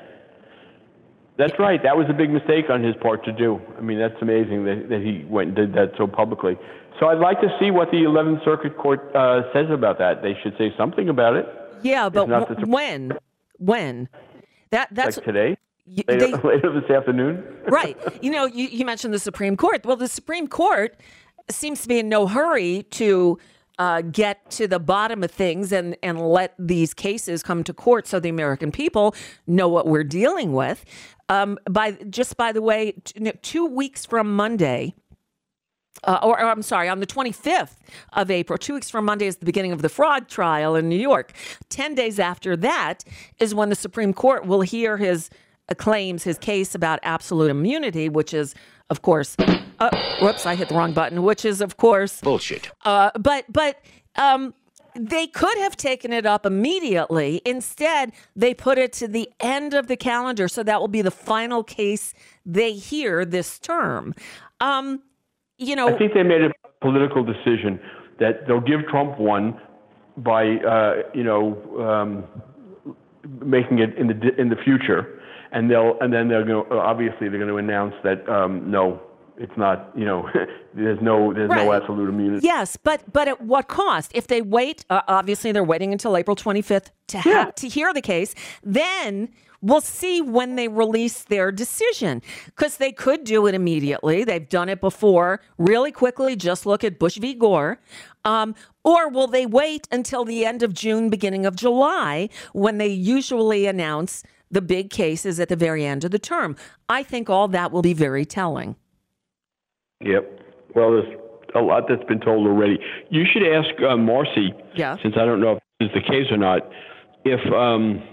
That's right. That was a big mistake on his part to do. I mean, that's amazing that, that he went and did that so publicly. So I'd like to see what the eleventh Circuit Court uh, says about that. They should say something about it. Yeah, but w- when? When? That that's like today? Y- later, they, later this afternoon? Right. You know, you, you mentioned the Supreme Court. Well, the Supreme Court seems to be in no hurry to uh, get to the bottom of things and, and let these cases come to court so the American people know what we're dealing with. Um, by just by the way, t- two weeks from Monday, uh, or, or I'm sorry, on the twenty-fifth of April, two weeks from Monday is the beginning of the fraud trial in New York. Ten days after that is when the Supreme Court will hear his uh, claims, his case about absolute immunity, which is, of course, uh, whoops, I hit the wrong button, which is, of course, bullshit. Uh, but but. Um, They could have taken it up immediately. Instead, they put it to the end of the calendar, so that will be the final case they hear this term. Um, you know, I think they made a political decision that they'll give Trump one by, uh, you know, um, making it in the in the future, and they'll and then they're going to, obviously they're going to announce that um, no. It's not, you know, there's no there's right. no absolute immunity. Yes, but but at what cost? If they wait, uh, obviously they're waiting until April twenty-fifth to ha- yeah. to hear the case. Then we'll see when they release their decision, because they could do it immediately. They've done it before, really quickly. Just look at Bush v. Gore. Um, or will they wait until the end of June, beginning of July, when they usually announce the big cases at the very end of the term? I think all that will be very telling. Yep. Well, there's a lot that's been told already. You should ask uh, Marcy, yeah. since I don't know if this is the case or not, if um,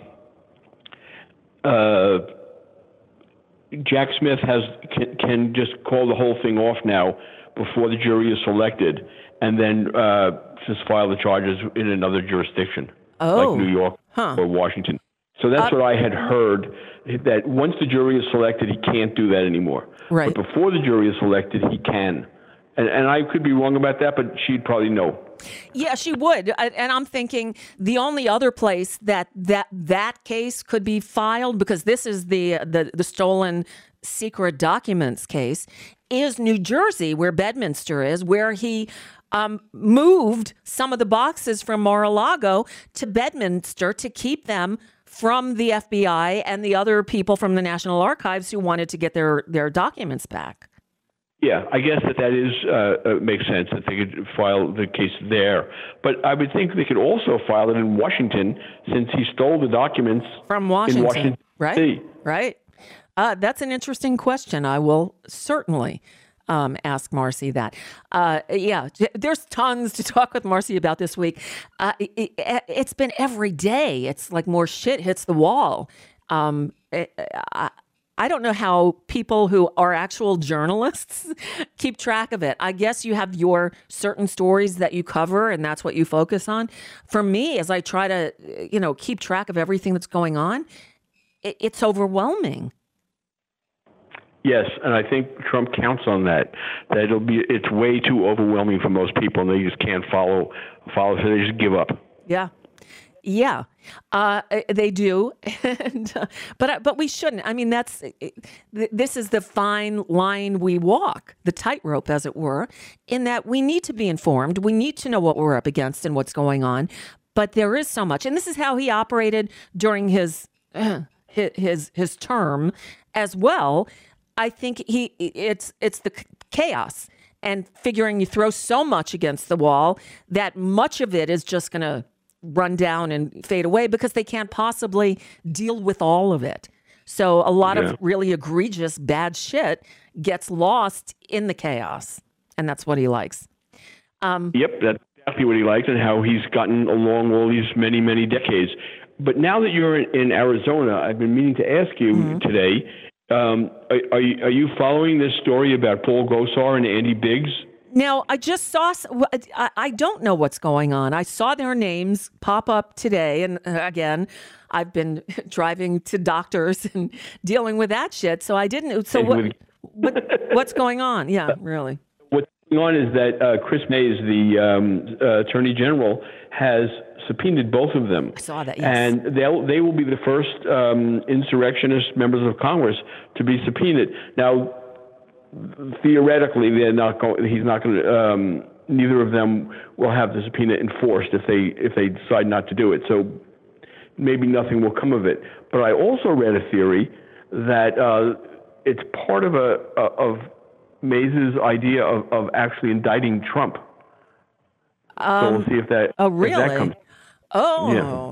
uh, Jack Smith has can, can just call the whole thing off now before the jury is selected, and then uh, just file the charges in another jurisdiction, oh. like New York huh. or Washington. So that's uh, what I had heard, that once the jury is selected, he can't do that anymore. Right. But before the jury is selected, he can. And, and I could be wrong about that, but she'd probably know. Yeah, she would. And I'm thinking the only other place that that, that case could be filed, because this is the, the, the stolen secret documents case, is New Jersey, where Bedminster is, where he um, moved some of the boxes from Mar-a-Lago to Bedminster to keep them from the F B I and the other people from the National Archives who wanted to get their, their documents back. Yeah, I guess that that is uh, uh, makes sense that they could file the case there. But I would think they could also file it in Washington, since he stole the documents from Washington, in Washington right? D C. Right. Uh, that's an interesting question. I will certainly um, ask Marcy that. Uh, yeah, there's tons to talk with Marcy about this week. Uh, it, it, it's been every day. It's like more shit hits the wall. Um, it, I, I don't know how people who are actual journalists keep track of it. I guess you have your certain stories that you cover and that's what you focus on. For me, as I try to, you know, keep track of everything that's going on, it, it's overwhelming. Yes, and I think Trump counts on that. That it'll be it's way too overwhelming for most people, and they just can't follow follow, so they just give up. Yeah. Yeah, uh, they do, and, uh, but but we shouldn't. I mean, that's this is the fine line we walk, the tightrope, as it were, in that we need to be informed. We need to know what we're up against and what's going on. But there is so much, and this is how he operated during his uh, his his term as well. I think he it's it's the chaos and figuring you throw so much against the wall that much of it is just going to run down and fade away because they can't possibly deal with all of it. So a lot yeah. of really egregious bad shit gets lost in the chaos, and that's what he likes. Um, yep, that's exactly what he likes and how he's gotten along all these many, many decades. But now that you're in, in Arizona, I've been meaning to ask you mm-hmm. today, um, are, are, you, are you following this story about Paul Gosar and Andy Biggs? Now, I just saw, I don't know what's going on. I saw their names pop up today. And again, I've been driving to doctors and dealing with that shit. So I didn't. So what, what what's going on? Yeah, really. What's going on is that uh, Chris Mays, the um, uh, Attorney General, has subpoenaed both of them. I saw that, yes. And they'll, they will be the first um, insurrectionist members of Congress to be subpoenaed. Now, theoretically, they're not going. He's not going to. Um, neither of them will have the subpoena enforced if they if they decide not to do it. So maybe nothing will come of it. But I also read a theory that uh, it's part of a, a of Mays's idea of, of actually indicting Trump. Um, so we'll see if that. Oh, really? If that comes. Oh. Yeah.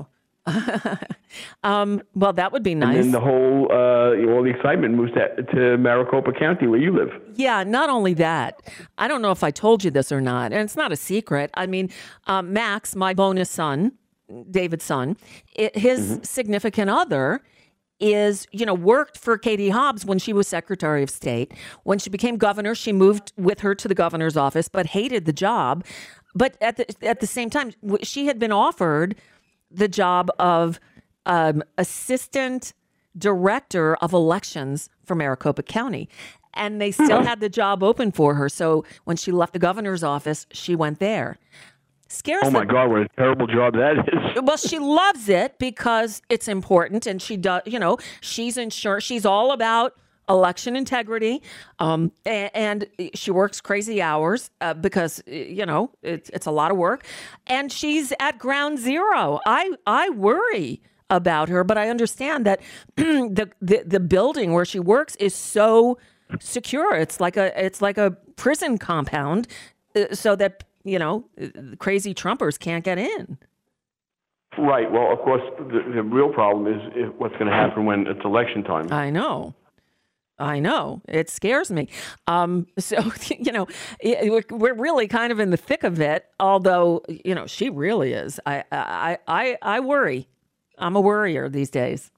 um, well, that would be nice. And then the whole, uh, all the excitement moves to, to Maricopa County, where you live. Yeah, not only that, I don't know if I told you this or not, and it's not a secret. I mean, um, Max, my bonus son, David's son, it, his mm-hmm. significant other is, you know, worked for Katie Hobbs when she was Secretary of State. When she became governor, she moved with her to the governor's office, but hated the job. But at the at the same time, she had been offered the job of um, assistant director of elections for Maricopa County. And they still had the job open for her. So when she left the governor's office, she went there. Scares oh, my them. God, what a terrible job that is. Well, she loves it because it's important. And she does, you know, she's insured. She's all about election integrity, um, and, and she works crazy hours uh, because, you know, it, it's a lot of work. And she's at ground zero. I I worry about her, but I understand that the, the the building where she works is so secure. It's like a it's like a prison compound, uh, so that, you know, crazy Trumpers can't get in. Right. Well, of course, the, the real problem is, is what's going to happen when it's election time. I know. I know. It scares me. Um, so, you know, we're really kind of in the thick of it, although, you know, she really is. I, I, I, I worry. I'm a worrier these days.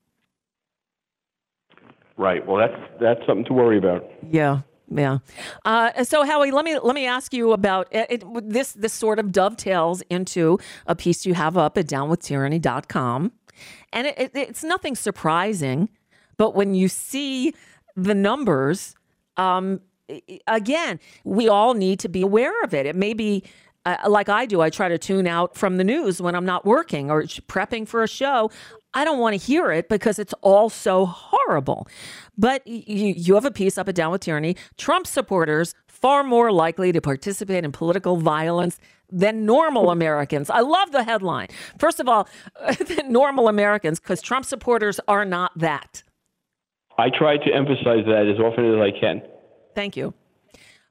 Right. Well, that's that's something to worry about. Yeah. Yeah. Uh, so, Howie, let me let me ask you about it, it, this. This sort of dovetails into a piece you have up at down with tyranny dot com. And it, it, it's nothing surprising, but when you see the numbers, um, again, we all need to be aware of it. It may be uh, like I do. I try to tune out from the news when I'm not working or prepping for a show. I don't want to hear it because it's all so horrible. But you, you have a piece up at Down with Tyranny. Trump supporters far more likely to participate in political violence than normal Americans. I love the headline. First of all, than normal Americans, because Trump supporters are not that. I try to emphasize that as often as I can. Thank you.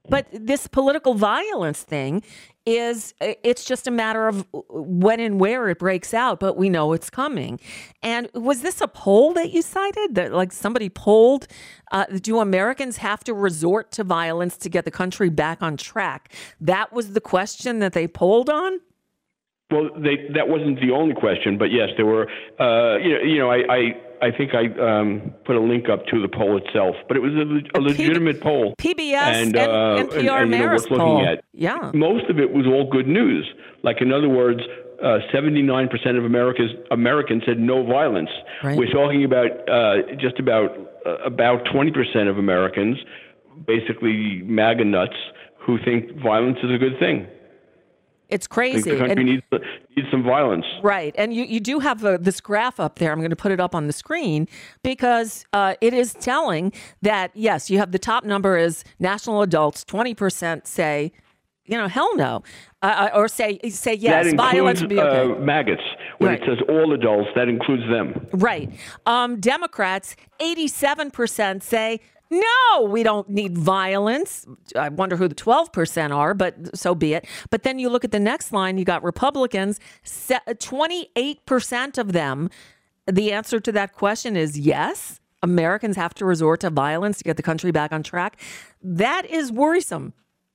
But this political violence thing is, it's just a matter of when and where it breaks out, but we know it's coming. And was this a poll that you cited? That like somebody polled, uh, do Americans have to resort to violence to get the country back on track? That was the question that they polled on? Well, they, that wasn't the only question, but yes, there were, uh, you know, you know, I, I, I think I um, put a link up to the poll itself, but it was a, a legitimate P- poll. P B S and, and uh, N P R and, and, you know, Marist worth looking poll. at. Yeah. Most of it was all good news. Like, in other words, uh, seventy-nine percent of America's Americans said no violence. Right. We're talking about uh, just about uh, about twenty percent of Americans, basically MAGA nuts, who think violence is a good thing. It's crazy. The country and, needs, needs some violence. Right. And you, you do have a, this graph up there. I'm going to put it up on the screen because uh, it is telling that, yes, you have the top number is national adults. twenty percent say, you know, hell no. Uh, or say, say yes, that violence would be okay. Uh, maggots. When right. it says all adults, that includes them. Right. Um, Democrats, eighty-seven percent say, no, we don't need violence. I wonder who the twelve percent are, but so be it. But then you look at the next line, you got Republicans, twenty-eight percent of them. The answer to that question is yes, Americans have to resort to violence to get the country back on track. That is worrisome.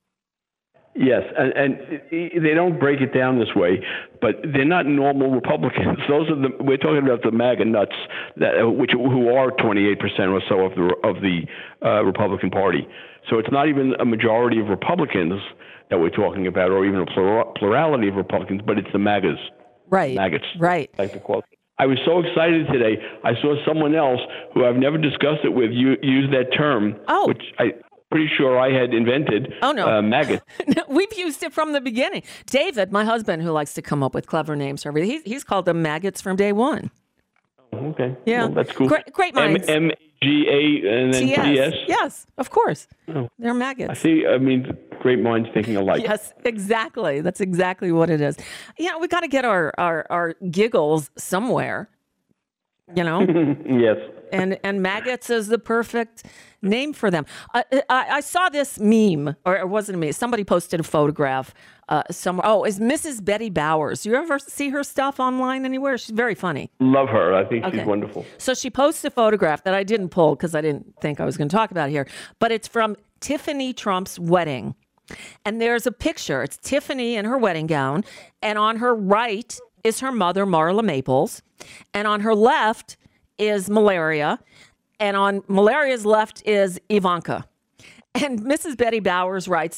Yes, and, and they don't break it down this way, but they're not normal Republicans. Those are the we're talking about the MAGA nuts, that which who are twenty-eight percent or so of the of the uh, Republican Party. So it's not even a majority of Republicans that we're talking about, or even a plura- plurality of Republicans, but it's the MAGAs, right? Maggots, right? I like to call it. I was so excited today. I saw someone else who I've never discussed it with you use that term, oh. which I. Pretty sure I had invented. Oh, no. Uh, maggot. We've used it from the beginning. David, my husband, who likes to come up with clever names for everything, he's, he's called them maggots from day one. Okay. Yeah. Well, that's cool. Great, great minds. M G A and then T S. Yes, of course. Oh. They're maggots. I see. I mean, great minds thinking alike. Yes, exactly. That's exactly what it is. You know, we got to get our, our, our giggles somewhere, you know? Yes. And and maggots is the perfect name for them. I, I, I saw this meme, or it wasn't a meme. Somebody posted a photograph uh, somewhere. Oh, is Missus Betty Bowers. Do you ever see her stuff online anywhere? She's very funny. Love her. I think okay. she's wonderful. So she posted a photograph that I didn't pull because I didn't think I was going to talk about it here. But it's from Tiffany Trump's wedding. And there's a picture. It's Tiffany in her wedding gown. And on her right is her mother, Marla Maples. And on her left is Malaria, and on Malaria's left is Ivanka. And Missus Betty Bowers writes,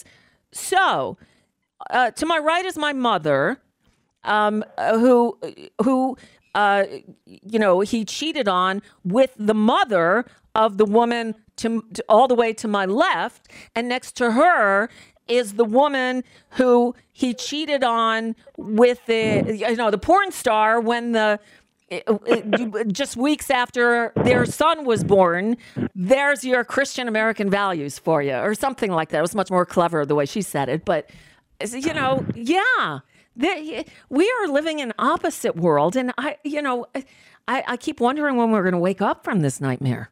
so uh, to my right is my mother, um, who, who uh, you know, he cheated on with the mother of the woman to, to all the way to my left, and next to her is the woman who he cheated on with the, you know, the porn star when the, just weeks after their son was born. There's your Christian American values for you, or something like that. It was much more clever the way she said it, but you know, yeah, they, we are living in opposite world, and I, you know, I, I keep wondering when we're going to wake up from this nightmare.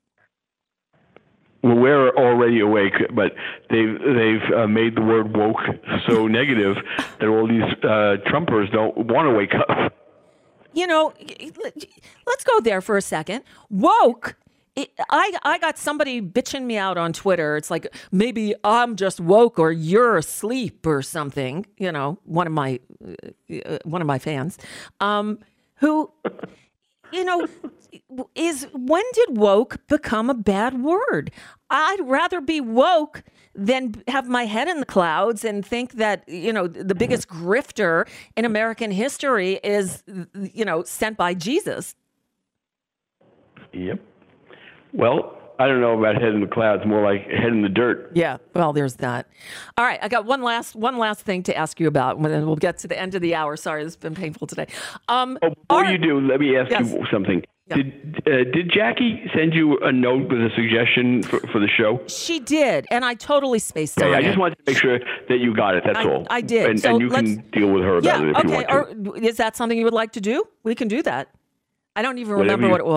Well, we're already awake, but they've they've uh, made the word woke so negative that all these uh, Trumpers don't want to wake up. You know, let's go there for a second. Woke. It, I I got somebody bitching me out on Twitter. It's like, maybe I'm just woke or you're asleep or something. You know, one of my uh, one of my fans, um, who, you know, is when did woke become a bad word? I'd rather be woke than have my head in the clouds and think that, you know, the biggest grifter in American history is, you know, sent by Jesus. Yep. Well, I don't know about head in the clouds, more like head in the dirt. Yeah, well, there's that. All right, I got one last one last thing to ask you about, and then we'll get to the end of the hour. Sorry, this has been painful today. Um, oh, before our, you do, let me ask yes. you something. Yeah. Did uh, did Jackie send you a note with a suggestion for, for the show? She did, and I totally spaced okay, on I it. just wanted to make sure that you got it, that's I, all. I did. And, so and you can deal with her about yeah, it if okay. you want to. Or is that something you would like to do? We can do that. I don't even Whatever remember you, what it was.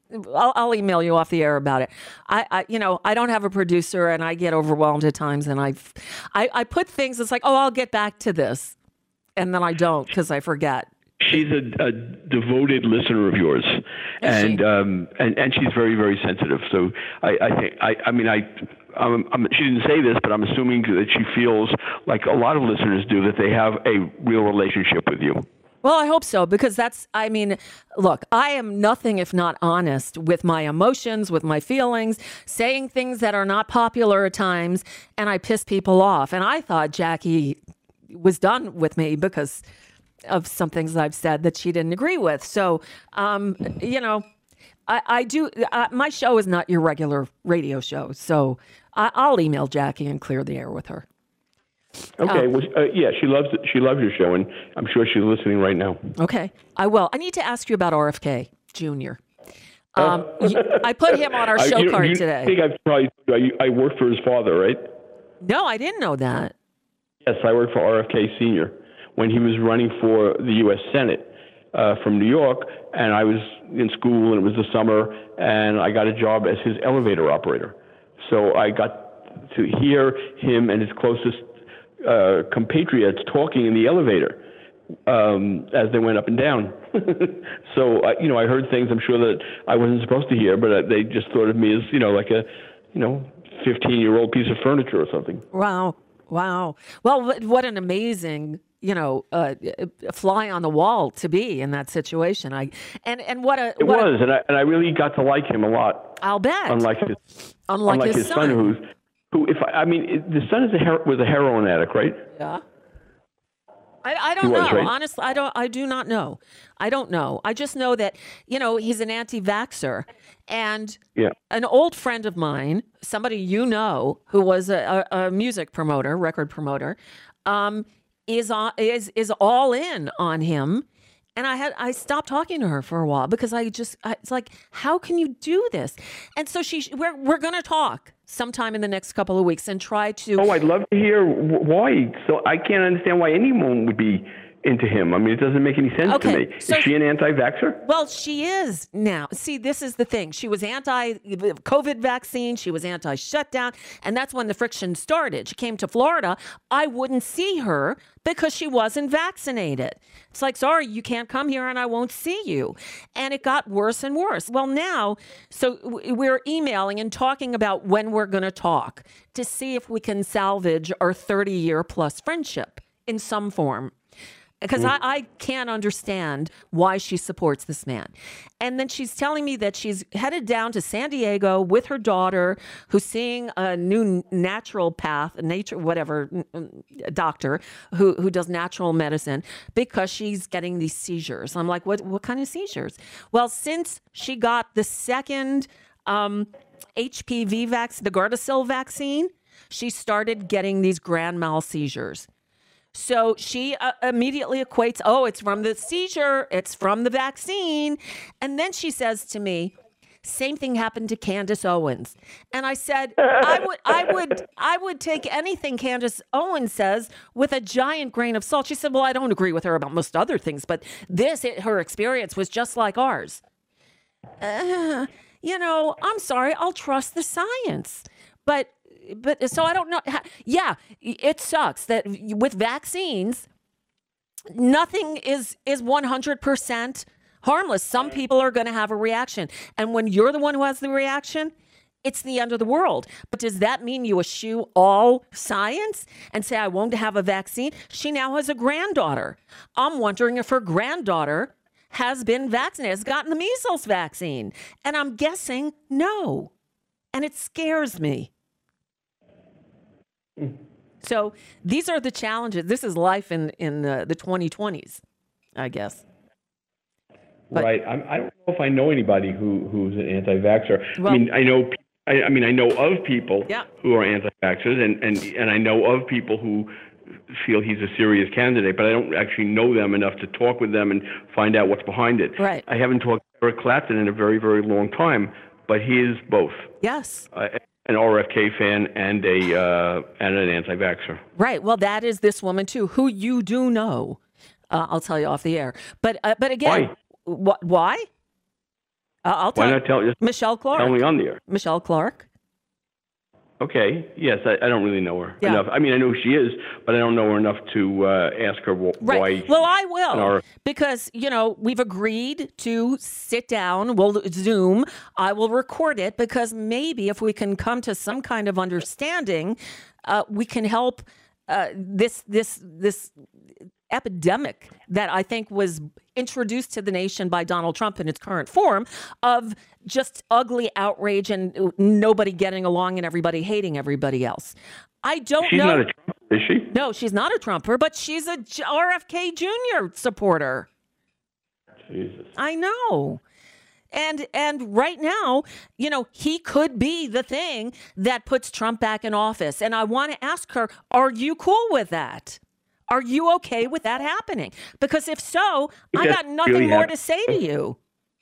I'll, I'll email you off the air about it. I, I, you know, I don't have a producer, and I get overwhelmed at times, and I've, I, I put things. It's like, oh, I'll get back to this, and then I don't because I forget. She's a, a devoted listener of yours, and um, and and she's very, very sensitive. So I, I think I, I mean I, I'm, I'm, she didn't say this, but I'm assuming that she feels like a lot of listeners do, that they have a real relationship with you. Well, I hope so, because that's, I mean, look, I am nothing if not honest with my emotions, with my feelings, saying things that are not popular at times, and I piss people off. And I thought Jackie was done with me because of some things I've said that she didn't agree with. So, um, you know, I, I do, uh, my show is not your regular radio show. So I, I'll email Jackie and clear the air with her. Okay. Um, well, uh, yeah, she loves it. She loves your show, and I'm sure she's listening right now. Okay, I will. I need to ask you about R F K Junior Um, you, I put him on our show I, you, card you today. I think I've probably I, I worked for his father, right? No, I didn't know that. Yes, I worked for R F K Senior when he was running for the U S Senate uh, from New York, and I was in school, and it was the summer, and I got a job as his elevator operator. So I got to hear him and his closest uh, compatriots talking in the elevator um, as they went up and down. So, uh, you know, I heard things I'm sure that I wasn't supposed to hear, but uh, they just thought of me as, you know, like a, you know, fifteen-year-old piece of furniture or something. Wow. Wow. Well, what an amazing, you know, uh, fly on the wall to be in that situation. I and and what a it what was, a, and I and I really got to like him a lot. I'll bet. Unlike his, unlike, unlike his, his son, son, who's who, if I, I mean, it, the son is a her- was a heroin addict, right? Yeah. I, I don't He was, know. right? Honestly, I don't. I do not know. I don't know. I just know that, you know, he's an anti-vaxxer, and yeah. an old friend of mine, somebody you know, who was a, a, a music promoter, record promoter, um, is on is is all in on him. And I had I stopped talking to her for a while because I just I, it's like, how can you do this? And so she we're we're gonna talk sometime in the next couple of weeks and try to. Oh, I'd love to hear why. So I can't understand why anyone would be into him. I mean, it doesn't make any sense Okay, to me. so- Is she an anti-vaxxer? Well, she is now. See, this is the thing. She was anti-COVID vaccine. She was anti-shutdown. And that's when the friction started. She came to Florida. I wouldn't see her because she wasn't vaccinated. It's like, sorry, you can't come here and I won't see you. And it got worse and worse. Well, now, so w- we're emailing and talking about when we're going to talk to see if we can salvage our thirty-year plus friendship in some form. Because I, I can't understand why she supports this man. And then she's telling me that she's headed down to San Diego with her daughter, who's seeing a new natural path, nature, whatever, doctor who, who does natural medicine, because she's getting these seizures. I'm like, what, what kind of seizures? Well, since she got the second um, H P V vaccine, the Gardasil vaccine, she started getting these grand mal seizures. So she uh, immediately equates, oh, it's from the seizure, it's from the vaccine. And then she says to me, same thing happened to Candace Owens. And I said, I would I would I would take anything Candace Owens says with a giant grain of salt. She said, well, I don't agree with her about most other things, but this, it, her experience was just like ours. Uh, you know, I'm sorry, I'll trust the science. But But so I don't know. Yeah, it sucks that with vaccines, nothing is is one hundred percent harmless. Some people are going to have a reaction. And when you're the one who has the reaction, it's the end of the world. But does that mean you eschew all science and say, I won't have a vaccine? She now has a granddaughter. I'm wondering if her granddaughter has been vaccinated, has gotten the measles vaccine. And I'm guessing no. And it scares me. So these are the challenges. This is life in, in the, the twenty twenties, I guess. But, right. I'm, I don't know if I know anybody who, who's an anti-vaxxer. Well, I mean, I know, I, I mean, I know of people yeah. who are anti-vaxxers, and, and, and I know of people who feel he's a serious candidate, but I don't actually know them enough to talk with them and find out what's behind it. Right. I haven't talked to Eric Clapton in a very, very long time, but he is both. Yes. Uh, an R F K fan and a uh, and an anti-vaxxer. Right. Well, that is this woman too, who you do know. Uh, I'll tell you off the air. But uh, but again, why? Wh- why? Uh, I'll tell Why not tell just Michelle Clark. Tell me on the air. Michelle Clark. Okay. Yes, I, I don't really know her Yeah. enough. I mean, I know who she is, but I don't know her enough to uh, ask her wh- Right. why. Well, I will our- because, you know, we've agreed to sit down. We'll Zoom. I will record it because maybe if we can come to some kind of understanding, uh, we can help uh, this this this epidemic that I think was introduced to the nation by Donald Trump in its current form of just ugly outrage and nobody getting along and everybody hating everybody else. I don't She's know. not a Trump, is she? No, she's not a Trumper, but she's a J- R F K Junior supporter. Jesus. I know. And and right now, you know, he could be the thing that puts Trump back in office. And I want to ask her, are you cool with that? Are you okay with that happening? Because if so, I Yes, got nothing really more happen- to say to you.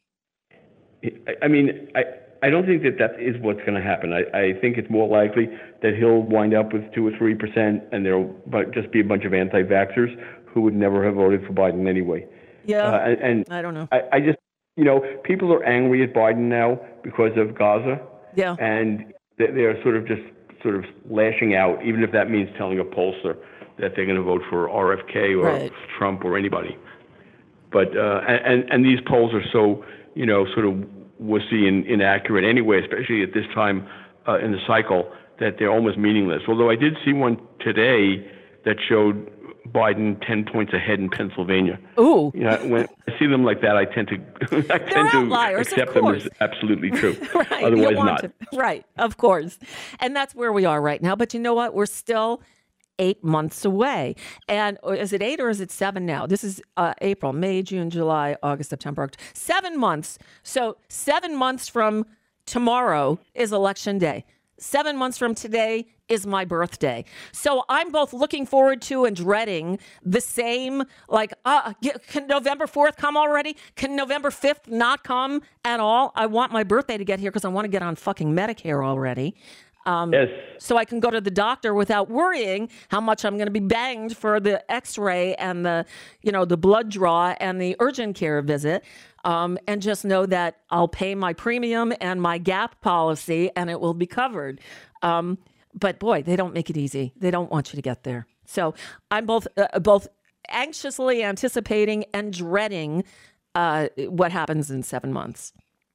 I, I mean, I, I don't think that that is what's going to happen. I, I think it's more likely that he'll wind up with two or three percent, and there'll bu- just be a bunch of anti-vaxxers who would never have voted for Biden anyway. Yeah, Uh, and, and I don't know. I, I just, you know, people are angry at Biden now because of Gaza. Yeah. And they- they're sort of just sort of lashing out, even if that means telling a pollster that they're going to vote for R F K or Right. Trump or anybody. But uh, and and these polls are so, you know, sort of wussy and inaccurate anyway, especially at this time uh, in the cycle, that they're almost meaningless. Although I did see one today that showed Biden ten points ahead in Pennsylvania. Ooh. You know, when I see them like that, I tend to I tend to outliers, of accept them as course. absolutely true. Right. You Otherwise, want not. to- right. Of course. And that's where we are right now. But you know what? We're still eight months away. And is it eight or is it seven now? This is uh, April, May, June, July, August, September, October. Seven months. So seven months from tomorrow is election day. Seven months from today is my birthday. So I'm both looking forward to and dreading the same, like, uh, can November fourth come already? Can November fifth not come at all? I want my birthday to get here because I want to get on fucking Medicare already. Um, yes. So I can go to the doctor without worrying how much I'm going to be banged for the x-ray and the, you know, the blood draw and the urgent care visit. Um, and just know that I'll pay my premium and my gap policy and it will be covered. Um, but boy, they don't make it easy. They don't want you to get there. So I'm both, uh, both anxiously anticipating and dreading uh, what happens in seven months.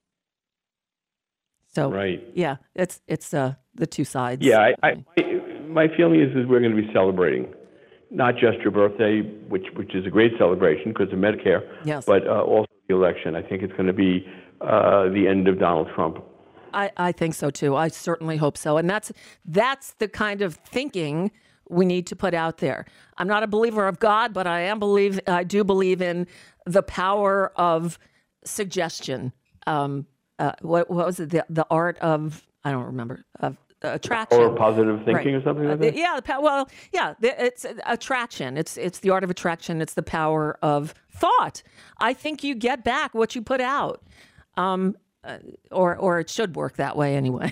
So, right. yeah, it's it's uh, the two sides. Yeah, I, I, my feeling is, is we're going to be celebrating not just your birthday, which which is a great celebration because of Medicare, Yes. but uh, also the election. I think it's going to be uh, the end of Donald Trump. I, I think so too. I certainly hope so. And that's that's the kind of thinking we need to put out there. I'm not a believer of God, but I am believe I do believe in the power of suggestion. Um, uh, what what was it? The the art of I don't remember of uh, attraction Or positive thinking Right. or something like Uh, that? yeah, the pow- well, yeah, the- it's uh, attraction. It's it's the art of attraction. It's the power of thought. I think you get back what you put out, um, uh, or or it should work that way anyway.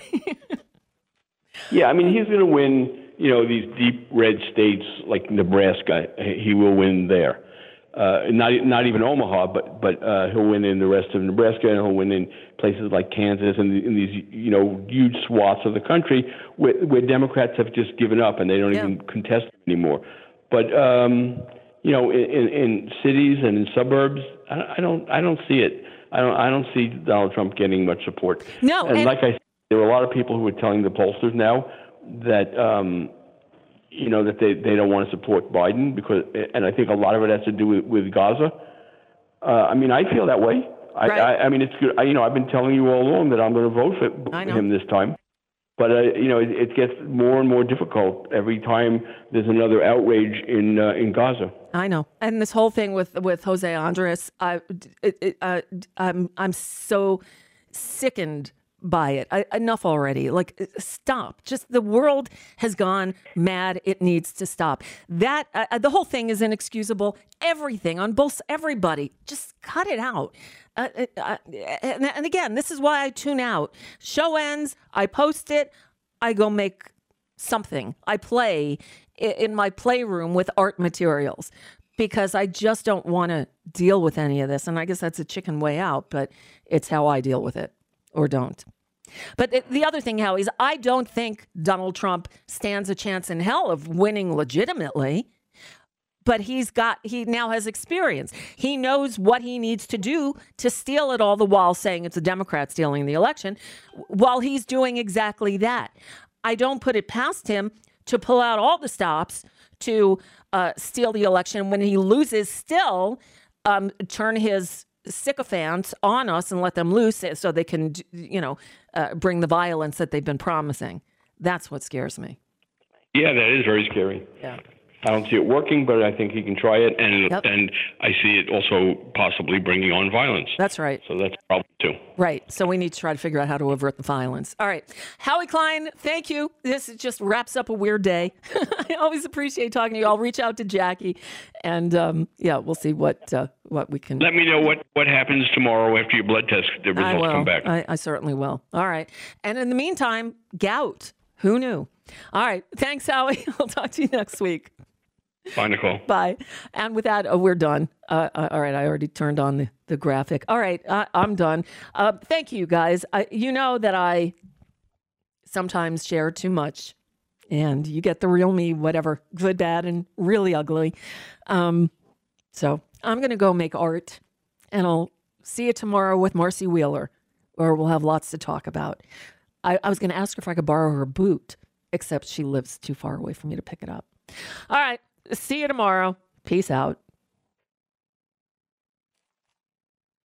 Yeah, I mean, he's going to win, you know, these deep red states like Nebraska. He will win there. Uh, not not even Omaha, but but uh, he'll win in the rest of Nebraska, and he'll win in places like Kansas and in these, you know, huge swaths of the country where, where Democrats have just given up and they don't Yeah. even contest anymore. But um, you know, in, in, in cities and in suburbs, I, I don't I don't see it. I don't I don't see Donald Trump getting much support. No, and, and- like I said, there are a lot of people who are telling the pollsters now that um, you know that they, they don't want to support Biden because, and I think a lot of it has to do with, with Gaza. Uh, I mean, I feel that way. I, Right. I, I mean, it's good. I, you know, I've been telling you all along that I'm going to vote for I know. him this time. But uh, you know, it, it gets more and more difficult every time there's another outrage in uh, in Gaza. I know, and this whole thing with with Jose Andres, I it, it, uh, I'm I'm so sickened by it. I, enough already. Like, stop. Just the world has gone mad. It needs to stop. That uh, the whole thing is inexcusable. Everything on both everybody. Just cut it out. Uh, uh, and, and again, this is why I tune out. Show ends. I post it. I go make something. I play i- in my playroom with art materials. because I just don't want to deal with any of this. And I guess that's a chicken way out, but it's how I deal with it or don't. But the other thing, Howie, is I don't think Donald Trump stands a chance in hell of winning legitimately. But he's got, he now has experience. He knows what he needs to do to steal it all the while saying it's a Democrat stealing the election, while he's doing exactly that. I don't put it past him to pull out all the stops to uh, steal the election when he loses, still um, turn his sycophants on us and let them loose so they can, you know, uh, bring the violence that they've been promising. That's what scares me. Yeah, that is very scary. Yeah. I don't see it working, but I think he can try it, and Yep. and I see it also possibly bringing on violence. That's right. So that's a problem too. Right. So we need to try to figure out how to avert the violence. All right. Howie Klein, thank you. This just wraps up a weird day. I always appreciate talking to you. I'll reach out to Jackie, and um, yeah, we'll see what uh, what we can. Let me know what, what happens tomorrow after your blood test, the I results will. come back. I, I certainly will. All right. And in the meantime, gout. Who knew? All right. Thanks, Howie. I'll talk to you next week. Bye, Nicole. Bye. And with that, uh, we're done. Uh, uh, all right. I already turned on the, the graphic. All right. I, I'm done. Uh, thank you, guys. I, you know that I sometimes share too much, and you get the real me, whatever, good, bad, and really ugly. Um, so I'm going to go make art, and I'll see you tomorrow with Marcy Wheeler, where we'll have lots to talk about. I, I was going to ask her if I could borrow her boot, except she lives too far away for me to pick it up. All right. See you tomorrow. Peace out.